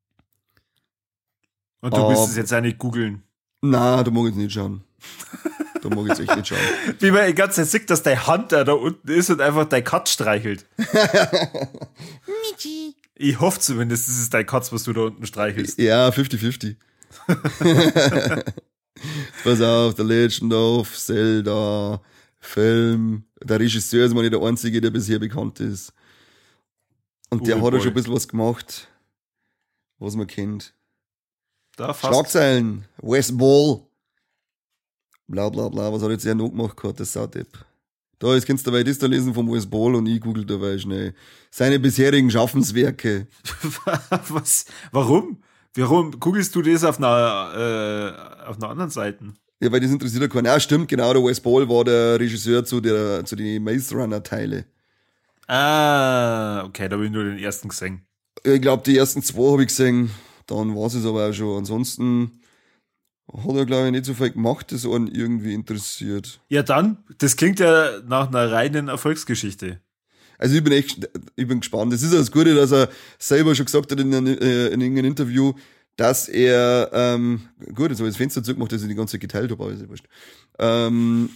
Und du uh, willst es jetzt auch nicht googeln. Na, da mag ich nicht schauen. Da mag ich jetzt echt nicht schauen. Wie man die ganze Zeit sieht, dass dein Hunter da unten ist und einfach dein Katz streichelt. Michi. Ich hoffe zumindest, das ist dein Katz, was du da unten streichelst. Ja, fünfzig fünfzig. Pass auf, The Legend of Zelda Film. Der Regisseur ist mal nicht der einzige, der bisher bekannt ist. Und der Ui, hat ja boy. schon ein bisschen was gemacht, was man kennt. Da fast. Schlagzeilen, Wes Ball. Bla bla bla, was hat jetzt der noch gemacht gehabt, der Saudepp. Da, jetzt kannst du dabei das da lesen vom Wes Ball und ich google dabei schnell. Seine bisherigen Schaffenswerke. Was? Warum? Warum googelst du das auf einer, äh, auf einer anderen Seite? Ja, weil das interessiert ja keinen. Ja, stimmt, genau, der Wes Ball war der Regisseur zu der, zu den Maze Runner Teile. Ah, okay, da habe ich nur den ersten gesehen. Ich glaube, die ersten zwei habe ich gesehen, dann war es aber auch schon. Ansonsten hat er, glaube ich, nicht so viel gemacht, das einen irgendwie interessiert. Ja, dann, das klingt ja nach einer reinen Erfolgsgeschichte. Also ich bin echt, ich bin gespannt. Das ist ja das Gute, dass er selber schon gesagt hat in, einem- äh, in irgendeinem Interview, dass er, ähm, gut, jetzt habe ich das Fenster zugemacht, dass ich die ganze Zeit geteilt habe, aber ist ja wurscht. Ähm,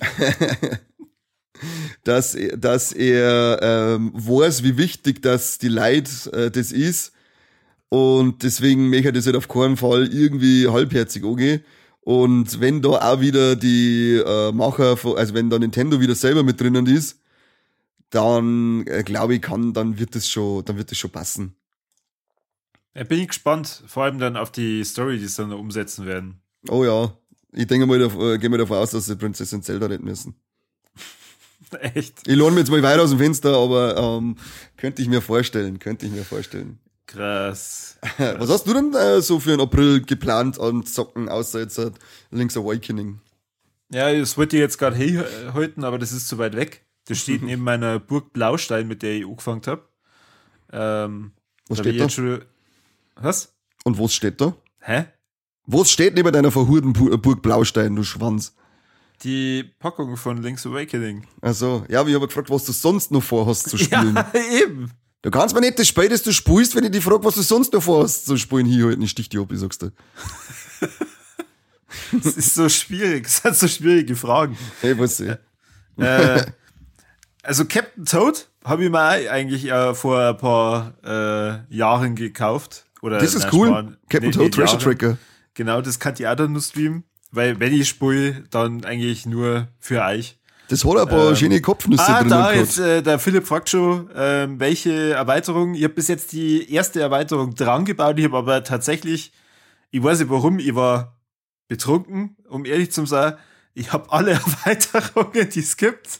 dass, er- dass er ähm, weiß, wie wichtig das die Leute äh, das ist und deswegen möchte er das halt auf keinen Fall irgendwie halbherzig angehen. Und wenn da auch wieder die äh, Macher, von, also wenn da Nintendo wieder selber mit drinnen ist, dann äh, glaube ich, kann, dann wird das schon, dann wird das schon passen. Ja, bin ich gespannt, vor allem dann auf die Story, die sie dann umsetzen werden. Oh ja, ich denke mal, äh, gehe mal davon aus, dass sie Prinzessin Zelda retten müssen. Echt Ich lohne mir jetzt mal weit aus dem Fenster, aber ähm, könnte ich mir vorstellen, könnte ich mir vorstellen. krass. Was hast du denn äh, so für einen April geplant an Zocken, außer jetzt äh, Link's Awakening? Ja, das wollte ich jetzt gerade hinhalten, aber das ist zu weit weg. Das steht neben meiner Burg Blaustein, mit der ich angefangen habe. Ähm, Was da steht bin ich da? jetzt schon, was? Und was steht da? Hä? Was steht neben deiner verhurten Bu- Burg Blaustein, du Schwanz? Die Packung von Link's Awakening. Also, ja, aber ich habe gefragt, was du sonst noch vorhast zu spielen. Ja, eben. Du kannst mir nicht das Spiel, das du spielst, wenn ich dich frage, was du sonst noch vorhast zu spielen, hier halt nicht stich die ab, ich sag's dir. Das ist so schwierig. Das sind so schwierige Fragen. Hey, was ich. äh, also Captain Toad habe ich mir eigentlich äh, vor ein paar äh, Jahren gekauft. Oder, Das ist nein, cool. Sparen- Captain nicht- Toad nicht Treasure Jahre. Tracker. Genau, das kann ich auch dann nur streamen. Weil wenn ich spiele, dann eigentlich nur für euch. Das hat ein paar Ähm, schöne Kopfnüsse Ah, drin da gehabt. jetzt, äh, der Philipp fragt schon, ähm, welche Erweiterung. Ich habe bis jetzt die erste Erweiterung dran gebaut. Ich habe aber tatsächlich, ich weiß nicht warum, ich war betrunken, um ehrlich zu sein. Ich habe alle Erweiterungen, die es gibt.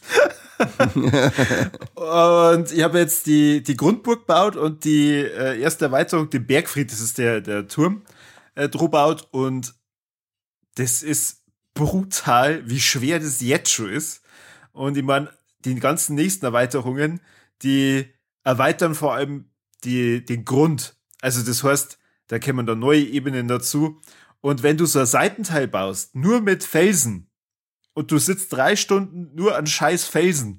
Und ich habe jetzt die, die Grundburg gebaut und die äh, erste Erweiterung, den Bergfried, das ist der, der Turm, äh, drum baut. Und das ist brutal, wie schwer das jetzt schon ist. Und ich meine, die ganzen nächsten Erweiterungen, die erweitern vor allem die, den Grund. Also das heißt, da kommen dann neue Ebenen dazu. Und wenn du so ein Seitenteil baust, nur mit Felsen, und du sitzt drei Stunden nur an scheiß Felsen,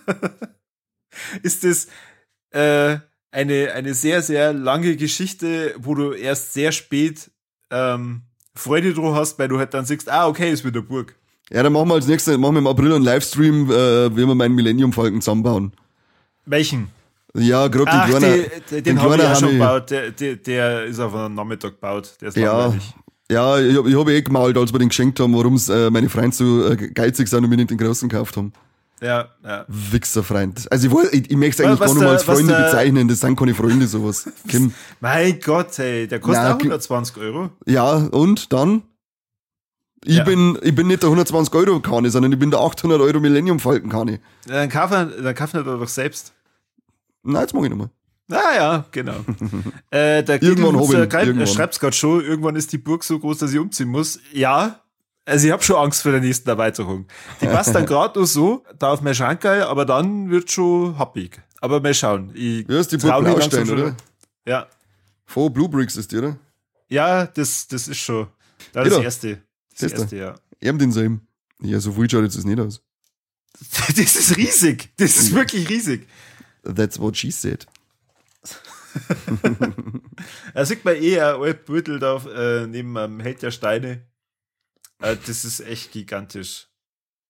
ist das äh, eine, eine sehr, sehr lange Geschichte, wo du erst sehr spät ähm, Freude drauf hast, weil du halt dann siehst, ah, okay, ist wieder Burg. Ja, dann machen wir als nächstes, machen wir im April einen Livestream, äh, wie wir meinen Millennium Falken zusammenbauen. Welchen? Ja, gerade den Ach, kleinen. die, den, den habe ich kleinen ja schon habe ich- gebaut. Der, der, der ist auf einen Nachmittag gebaut. Der ist Ja, langweilig. ja, ich habe ich hab eh gemalt, als wir den geschenkt haben, warum äh, meine Freunde so äh, geizig sind und mir nicht den großen gekauft haben. Ja, ja. Wichserfreund. Also ich, wollt- ich, ich möchte es eigentlich Was gar nicht mal der- als Freunde was der- bezeichnen, das sind keine Freunde, sowas. Kim. Mein Gott, hey, der kostet Na, auch Kim- hundertzwanzig Euro. Ja, und dann? Ich, Ja. bin, ich bin nicht der hundertzwanzig Euro Kani, sondern ich bin der achthundert Euro Millennium Falken Kani. Dann kaufen, dann kaufen wir doch selbst. Nein, jetzt mach ich nochmal. Ah ja, genau. äh, der Irgendwann Giggle hab ich ihn, irgendwann. schreibt es gerade schon, irgendwann ist die Burg so groß, dass ich umziehen muss. Ja, also ich habe schon Angst vor der nächsten Erweiterung. Die passt dann gerade nur so, da auf mein Schrankerl, aber dann wird schon happig. Aber mal schauen. Ich Ja, ist die Burg trau mich Blaustein, langsam schon- oder? Ja, Vor Blue Bricks ist die, oder? ja, das, das ist schon. Das ist Jeder. das erste. Das Siehst du? erste, ja. Eben denselben. Ja, so viel schaut jetzt das nicht aus. Das ist riesig. Das ist wirklich riesig. That's what she said. Da sieht man eh ein altes Beutel da äh, neben einem Held der Steine. Äh, das ist echt gigantisch.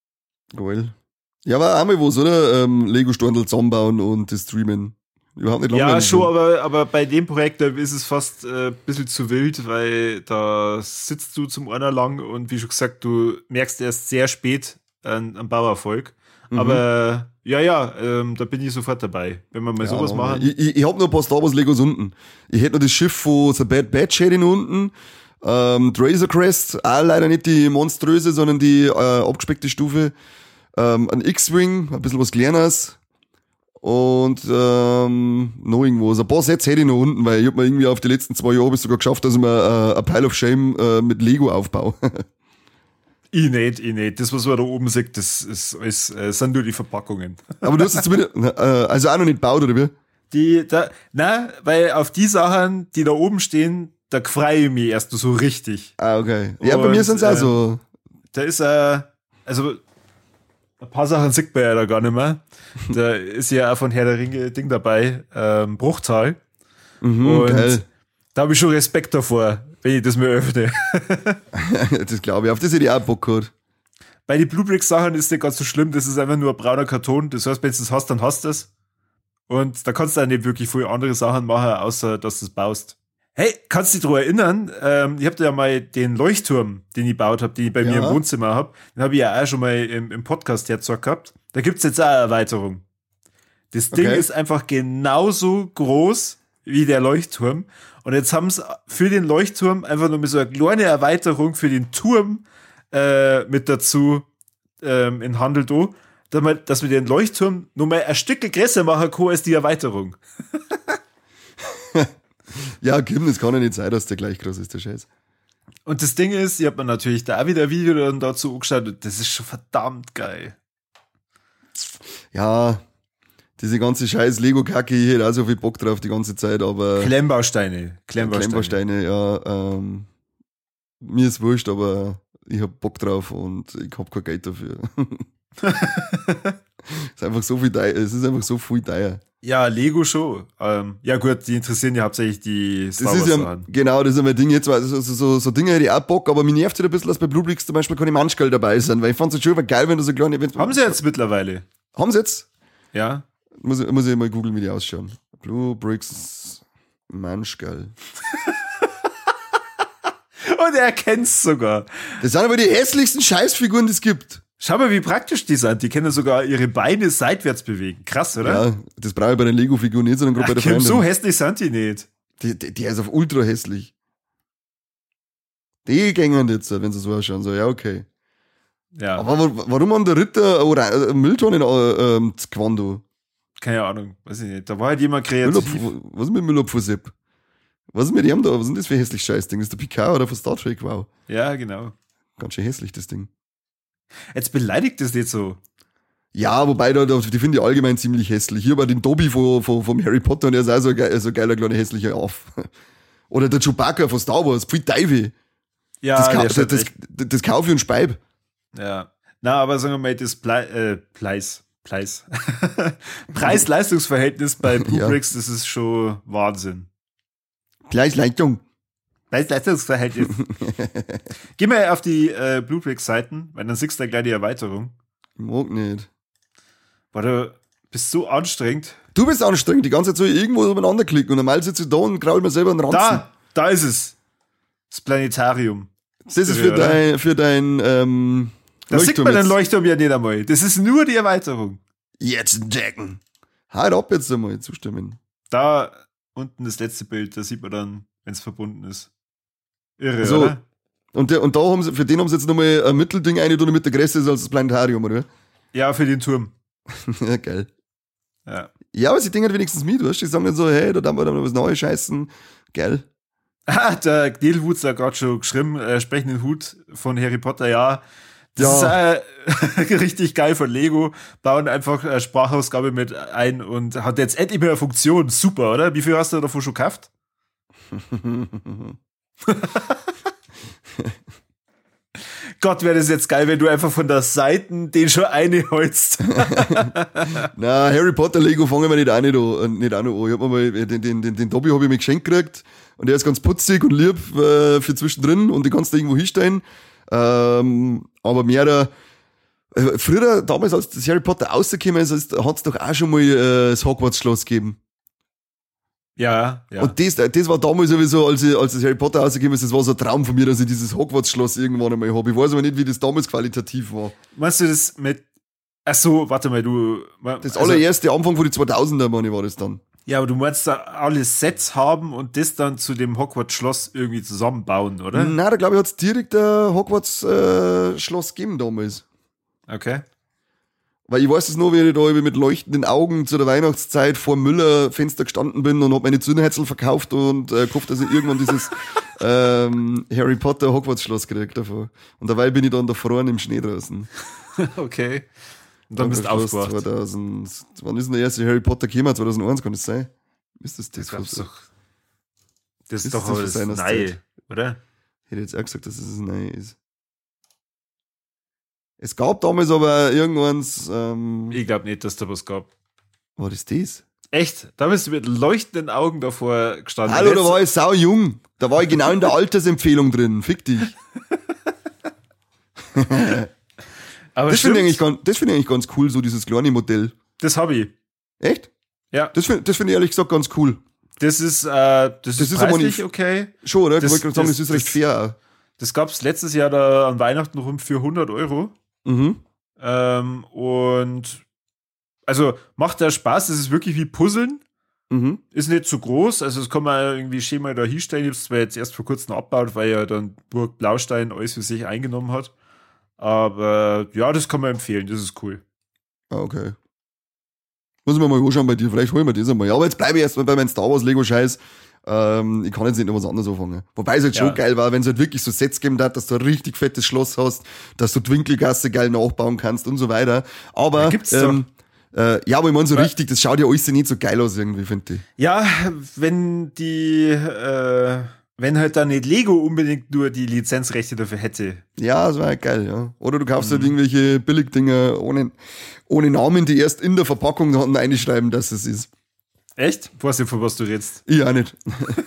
Geil. Ja, war auch mal was, oder? Ähm, Lego-Storndl zusammenbauen und das streamen. Überhaupt nicht Ja, langweilig. schon, aber, aber bei dem Projekt, da ist es fast äh, ein bisschen zu wild, weil da sitzt du zum einer lang und wie schon gesagt, du merkst erst sehr spät einen, einen Bauerfolg. Mhm. Aber ja, ja, ähm, da bin ich sofort dabei, wenn wir mal Ja, sowas machen. Ich, ich, ich hab noch ein paar Star Wars Legos unten. Ich hätte noch das Schiff von The Bad Batch hätte ich noch unten. Ähm, Razor Crest, auch leider nicht die monströse, sondern die äh, abgespeckte Stufe. Ähm, ein X-Wing, ein bisschen was Kleines. Und ähm, noch irgendwas. Ein paar Sets hätte ich noch unten, weil ich hab mir irgendwie auf die letzten zwei Jahre bis sogar geschafft, dass ich mir äh, ein Pile of Shame äh, mit Lego aufbaue. Ich nicht, ich nicht. Das, was man da oben sieht, das ist alles, äh, sind nur die Verpackungen. Aber du hast jetzt zumindest, äh, also auch noch nicht gebaut, oder wie? Die, da, na, weil auf die Sachen, die da oben stehen, da freue ich mich erst so richtig. Ah, okay. Ja, bei Und, mir sind's auch äh, so. Da ist äh, also ein paar Sachen sieht man ja da gar nicht mehr. Da ist ja auch von Herr der Ringe Ding dabei, ähm, Bruchtal. Mhm, Und geil. da habe ich schon Respekt davor, wenn ich das mir öffne. Das glaube ich. Auf das hätte ich auch Bock gehabt. Bei den Bluebricks-Sachen ist nicht ganz so schlimm, das ist einfach nur ein brauner Karton. Das heißt, wenn du das hast, dann hast du es. Und da kannst du auch nicht wirklich viele andere Sachen machen, außer dass du es baust. Hey, kannst du dich daran erinnern? Ähm, ich habe ja mal den Leuchtturm, den ich gebaut habe, den ich bei Ja. mir im Wohnzimmer habe, den habe ich ja auch schon mal im, im Podcast hergezeigt gehabt. Da gibt's jetzt auch eine Erweiterung. Das Ding Okay. ist einfach genauso groß wie der Leuchtturm. Und jetzt haben sie für den Leuchtturm einfach nur so eine kleine Erweiterung für den Turm äh, mit dazu ähm, in Handel da, damit, dass wir den Leuchtturm nur mal ein Stück größer machen können als die Erweiterung. Ja, Kim, das kann ja nicht sein, dass der gleich groß ist, der Scheiß. Und das Ding ist, ich habe mir natürlich da auch wieder ein Video dann dazu angeschaut und das ist schon verdammt geil. Ja, diese ganze scheiß Lego-Kacke, ich hätte auch so viel Bock drauf die ganze Zeit, aber Klemmbausteine. Klemmbausteine. Klemmbausteine, ja, ähm, mir ist wurscht, aber ich hab Bock drauf und ich hab kein Geld dafür. Es ist einfach so viel teuer, es ist einfach so viel teuer. Ja, Lego schon. Ähm, ja gut, die interessieren ja hauptsächlich die Star Das ist ja, Wars-Sachen. genau, das ist ja mein Ding jetzt, weil so, so, so, so Dinge hätte ich auch Bock, aber mir nervt halt ein bisschen, dass bei Bluebricks zum Beispiel keine Manschgal dabei sind, weil ich fand's halt schon immer geil, wenn du so kleine Events... Haben sie jetzt mittlerweile. Haben sie jetzt? Ja. Muss ich, muss ich mal googeln, wie die ausschauen. Bluebricks Manschgal. Und er kennt's sogar. Das sind aber die hässlichsten Scheißfiguren, die es gibt. Schau mal, wie praktisch die sind. Die können sogar ihre Beine seitwärts bewegen. Krass, oder? Ja, das brauche ich bei den Lego-Figuren nicht, sondern gerade Ach, bei der Kim, Freundin. so hässlich sind die nicht. Die, die, die ist auf ultra hässlich. Die gängen jetzt, wenn sie so ausschauen. So, ja, okay. Ja, Aber wa- warum haben der Ritter oder äh, Mülltonnen äh, ähm, Quando? keine Ahnung. Weiß ich nicht. Da war halt jemand Müllopf, kreativ. was ist mit Müllopfer-Sepp? Was ist mit dem da? Was sind das für hässlich Scheißding? Ist der Picard oder von Star Trek? Wow. Ja, genau. Ganz schön hässlich, das Ding. Jetzt beleidigt das nicht so. Ja, wobei, da, da, die finde ich allgemein ziemlich hässlich. Hier war den Dobby von, von, vom Harry Potter und der ist auch so ein, ge- so ein geiler, kleiner, hässlicher Aff. Oder der Chewbacca von Star Wars, Pfui Teufel. Ja, Das, der kau- das, schaut das, echt- das, das kaufe ich und speib. Ja. Na, aber sagen wir mal, das Ple äh, Preis. Preis. Preis-Leistungsverhältnis bei Bluebricks, das ist schon Wahnsinn. Gleich Leistung. Preis-Leistungsverhältnis. Geh mal auf die äh, Bluebricks-Seiten, weil dann siehst du da gleich die Erweiterung. Ich mag nicht. Weil du bist so anstrengend. Du bist anstrengend, die ganze Zeit so irgendwo umeinander klicken und normal sitze ich da und kraul mir selber einen Ranzen. Da, da ist es. Das Planetarium. Das ist für Ja, oder? dein, für dein, ähm, Da sieht Leuchtturm man den jetzt. Leuchtturm ja nicht einmal. Das ist nur die Erweiterung. Jetzt entdecken. Halt ab jetzt einmal, zustimmen. Da unten das letzte Bild, da sieht man dann, wenn es verbunden ist. Irre, So. oder? Und, der, und da haben sie, für den haben sie jetzt nochmal ein Mittelding eine, die mit der größer ist als das Planetarium, oder? Ja, für den Turm. Ja, geil. Ja. Ja, aber sie denken halt wenigstens mit, weißt du? Die sagen dann so, hey, da haben wir dann noch was Neues scheißen. Geil. Ah, der Gnädelwutz hat gerade schon geschrieben, äh, sprechenden Hut von Harry Potter, ja. Das Ja. ist äh, richtig geil von Lego. Bauen einfach äh, Sprachausgabe mit ein und hat jetzt endlich mehr eine Funktion. Super, oder? Wie viel hast du davon schon gekauft? Gott, wäre das jetzt geil, wenn du einfach von der Seite den schon eine holst. Na, Harry Potter Lego fangen wir nicht auch nicht an. äh, Nicht auch noch an. Ich hab mir mal, den, den, den, den Dobby habe ich mir geschenkt gekriegt und der ist ganz putzig und lieb äh, für zwischendrin und die kannst du irgendwo hinstellen. Ähm, aber mehr, Äh, Früher, damals, als das Harry Potter rausgekommen ist, hat es doch auch schon mal äh, das Hogwarts-Schloss gegeben. Ja, ja. Und das, das war damals sowieso, als, ich, als das Harry Potter rausgekommen ist, das war so ein Traum von mir, dass ich dieses Hogwarts-Schloss irgendwann einmal habe. Ich weiß aber nicht, wie das damals qualitativ war. Meinst du das mit, ach so, warte mal, du... Das also, allererste Anfang von den zweitausender, meine ich, war das dann. Ja, aber du meinst da alle Sets haben und das dann zu dem Hogwarts-Schloss irgendwie zusammenbauen, oder? Nein, da glaube ich, hat es direkt ein Hogwarts-Schloss äh, gegeben damals. Okay. Weil ich weiß es noch, wie ich da mit leuchtenden Augen zu der Weihnachtszeit vor dem Müller-Fenster gestanden bin und hab meine Zündhäcksel verkauft und äh, gehofft, dass ich irgendwann dieses ähm, Harry Potter Hogwarts-Schloss gekriegt davon. Und dabei bin ich dann da vorne im Schnee draußen. Okay. Und dann bist du aufgewacht. zweitausend, wann ist denn der erste Harry Potter gekommen? zweitauseins, kann das sein? Ist das das? Das, Das, doch, das ist ist doch das alles von seiner nein, Zeit? oder? Ich hätte jetzt auch gesagt, dass es das neu ist. Es gab damals aber irgendwanns, ähm, Ich glaube nicht, dass da was gab. war das das? Echt? Da bist du mit leuchtenden Augen davor gestanden. Hallo, da Jetzt- war ich sau jung. Da war ich genau in der Altersempfehlung drin. Fick dich. Aber Das finde ich, eigentlich stimmt, ganz- das finde ich eigentlich ganz cool, so dieses kleine Modell. das habe ich. Echt? Ja, Das finde das find ich ehrlich gesagt ganz cool. das ist, äh, das, Das ist ist aber preislich nicht- okay. Schon, oder? Ich Das- wollte gerade sagen, das- das ist recht das- fair Das gab es letztes Jahr da an Weihnachten rum für hundert Euro. auch. Mhm. Ähm, und also macht da Spaß, das ist wirklich wie Puzzeln. Mhm. Ist nicht zu groß, also das kann man irgendwie schön mal da hinstellen. Ich habe es zwar jetzt erst vor kurzem abgebaut, weil ja dann Burg Blaustein alles für sich eingenommen hat. Aber ja, das kann man empfehlen, das ist cool. Ah, okay. Muss ich mir mal anschauen bei dir, vielleicht holen wir das einmal. Ja, aber jetzt bleibe ich erstmal bei meinem Star Wars Lego-Scheiß. Ähm, ich kann jetzt nicht noch was anderes anfangen. Wobei es halt Ja. schon geil war, wenn es halt wirklich so Sets geben hat, dass du ein richtig fettes Schloss hast, dass du die Winkelgasse geil nachbauen kannst und so weiter. Aber, Ja, gibt's ähm, äh, ja, aber ich meine so Weil- richtig, das schaut ja alles nicht so geil aus irgendwie, finde ich. Ja, wenn die, äh, wenn halt dann nicht Lego unbedingt nur die Lizenzrechte dafür hätte. Ja, das war halt geil, ja. Oder du kaufst Mhm. halt irgendwelche Billigdinger ohne, ohne Namen, die erst in der Verpackung dann reinschreiben, dass es ist. Echt? Ich weiß nicht, von was du redest. Ich auch nicht.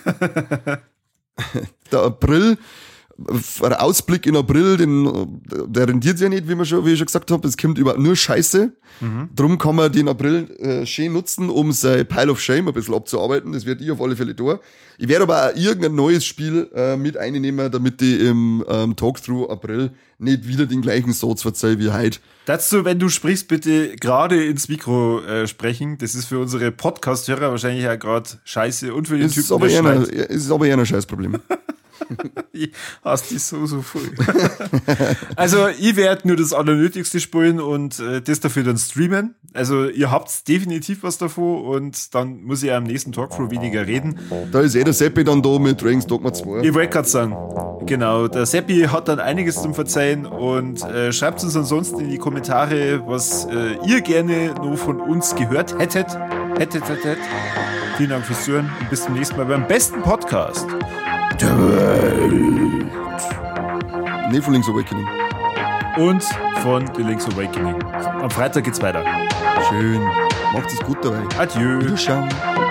Der April, ein Ausblick in April, den, der rendiert ja nicht, wie, man schon, wie ich schon gesagt habe. Es kommt über nur Scheiße. Mhm. Drum kann man den April äh, schön nutzen, um sein Pile of Shame ein bisschen abzuarbeiten. Das wird ich auf alle Fälle tun. Ich werde aber auch irgendein neues Spiel äh, mit einnehmen, damit ich im ähm, Talkthrough April nicht wieder den gleichen Satz verzeihe wie heute. Dazu, wenn du sprichst, bitte gerade ins Mikro äh, sprechen. Das ist für unsere Podcast-Hörer wahrscheinlich ja gerade scheiße und für den Ist Typen, aber, der eher ein, schreit. ist aber eher ein Scheißproblem. Ich hasse die so, so voll. Also, ich werde nur das Allernötigste spielen und äh, das dafür dann streamen. Also, ihr habt definitiv was davon und dann muss ich am nächsten Talkthrough weniger reden. Da ist eh der Seppi dann da mit Dragon's Dogma zwei. Ich wollte gerade sagen, genau, der Seppi hat dann einiges zum Verzeihen und äh, schreibt uns ansonsten in die Kommentare, was äh, ihr gerne noch von uns gehört hättet. Hättet, hättet. Vielen Dank fürs Zuhören und bis zum nächsten Mal beim besten Podcast. Nee, von Link's Awakening. Und von The Link's Awakening. Am Freitag geht's weiter. Schön. Macht es gut dabei. Adieu. Wiederschauen.